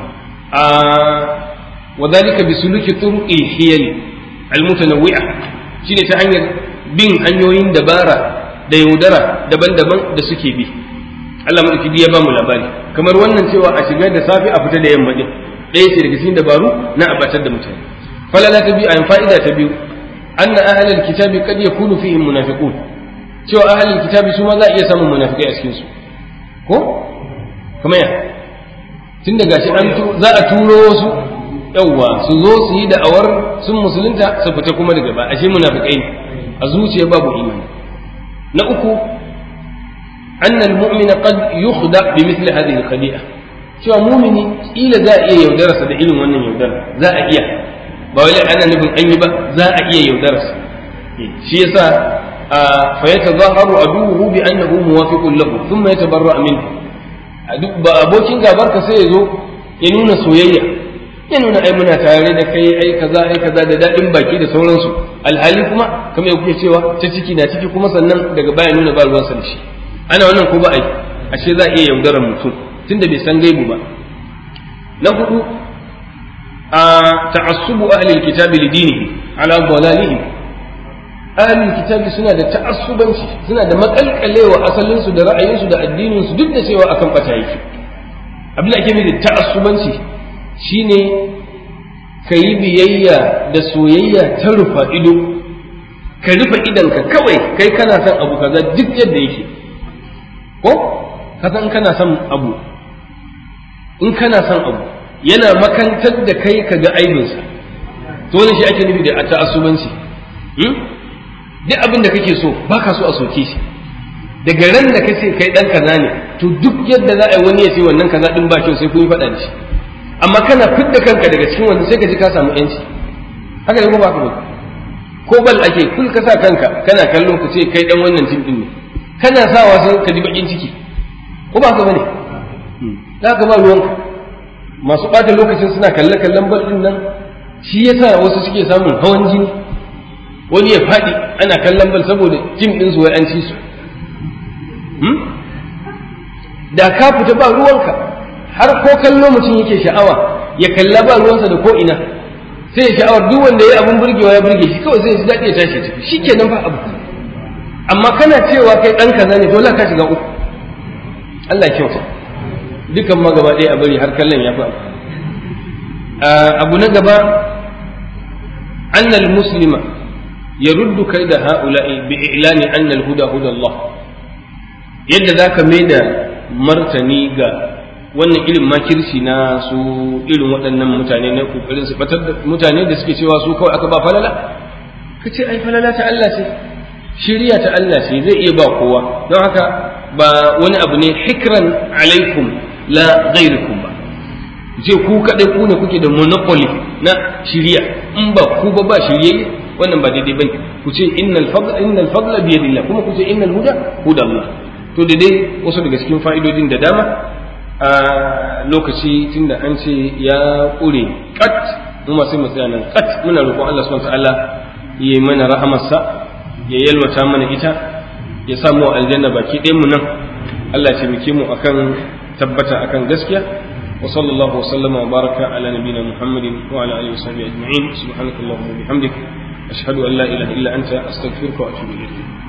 Wa dhalika bi suluki turuqil hiyal al mutanawwi'a, shine ta hanyar bin hanyoyin dabara da yaudara daban-daban da suke bi. Allah madauki ya ba mu labari kamar wannan cewa a shiga da safi a fita da yamma din, ɗaya ce daga cikin dabaru na abatar da mutane. Falala ta biyu, fa'ida ta biyu, anna ahlul kitabi qad yakunu fihim munafiqun, cewa ahlul kitabi su ma za a iya samun munafikai a cikin su, ko kuma ya tun daga shi za a turo wasu yawwa su zo su yi da'awar sun musulunta su fita kuma daga ba, ashe munafikai ne a zuciya babu imani. Na uku, أن المؤمن قد يخدع بمثل هذه الخديئة، cewa mumini kila za a iya yaudararsa da irin wannan yaudara, za a iya, ba wai ana nufin an yi ba, za a iya yaudararsa. Shi yasa fa yatazaharu aduwwu bi annahu muwafiqun lahu thumma yatabarra minhu. Ba abokin gabar ka sai ya zo ya nuna soyayya, ya nuna ai muna tare da kai, ai kaza da dadin baki da sauransu, alhali kuma kamar ya kuke cewa ta ciki na ciki, kuma sannan daga baya nuna ba ruwansa da shi. Ana wannan ko ba ai, ashe za a iya yaudarar mutum tunda bai san gaibu ba. Na hudu, ta'assubu ahli alkitabi lidinihi ala dhalalihim. Ahli alkitabi suna da ta'assubanci, suna da makalkalewa asalin su da ra'ayin su da addinin su, duk da cewa akan bata yake. Abin da ake nufi da ta'assubanci shine kayi biyayya da soyayya ta rufa ido, ka rufe idanka kawai kai kana son abu kaza duk yadda yake, ko ka san kana son abu, in kana son abu yana makantar da kai ka ga aibinsa, to wannan shi ake nufi da ta'assubanci. Duk abin da kake so baka so a soke shi, daga ran da kace kai dan kaza ne to duk yadda za a yi wani ya ce wannan kaza din ba kyau sai kun yi faɗa da shi, amma kana fidda kanka daga cikin wannan sai ka ji ka samu yanci. Haka ne ko ba ka ba? Ko bal ake kul ka sa kanka kana kallo ka ce kai dan wannan tim din ne, kana sawa sai ka ji bakin ciki, ko ba ka bane? Za ka ba ruwanka. Masu ɓata lokacin suna kallon bal din nan, shi yasa wasu suke samun hawan jini, wani ya faɗi ana kallon bal saboda tim din su wai an ci su. Da ka fita ba ruwanka, har ko kallo mutum yake sha'awa ya kalla ba ruwansa da ko ina, sai ya sha'awar duk wanda ya abun burgewa ya burge shi kawai sai ya ji daɗi ya tashi tafi, shi kenan ba abu. Amma kana cewa kai ɗan kaza ne dole ka shiga uku. Allah kyauta. Dukan ma gaba ɗaya a bari har kallon ya fi abu. Abu na gaba, annal muslima yaruddu kaida ha'ula'i bi i'lani anna al-huda huda Allah. Yadda zaka mai da martani ga wannan irin makirci na su irin waɗannan mutane na kokarin su batar da mutane da suke cewa su kawai aka ba falala, ka ce ai falala ta Allah ce, shiriya ta Allah ce, zai iya ba kowa, don haka ba wani abu ne hikran alaikum la ghairukum ba, ce ku kaɗai ku ne kuke da monopoly na shiriya, in ba ku ba shirye, wannan ba daidai bane. Ku ce innal fadla bi yadillah, kuma ku ce innal huda huda Allah. To da dai wasu daga cikin fa'idodin da dama a lokaci tunda an ce ya ƙure kat, mu ma sai mu tsaya nan kat. Muna roƙon Allah subhanahu wataala ya yi mana rahamarsa, ya yalwata mana ita, ya samu aljanna baki ɗayan mu nan. Allah ya taimake mu akan tabbata akan gaskiya. Wa sallallahu wa sallama wa baraka ala nabiyina Muhammadin wa ala alihi wa sahbihi ajma'in. Subhanakallahumma wa bihamdik ashhadu an la ilaha illa anta astaghfiruka wa atubu ilayk.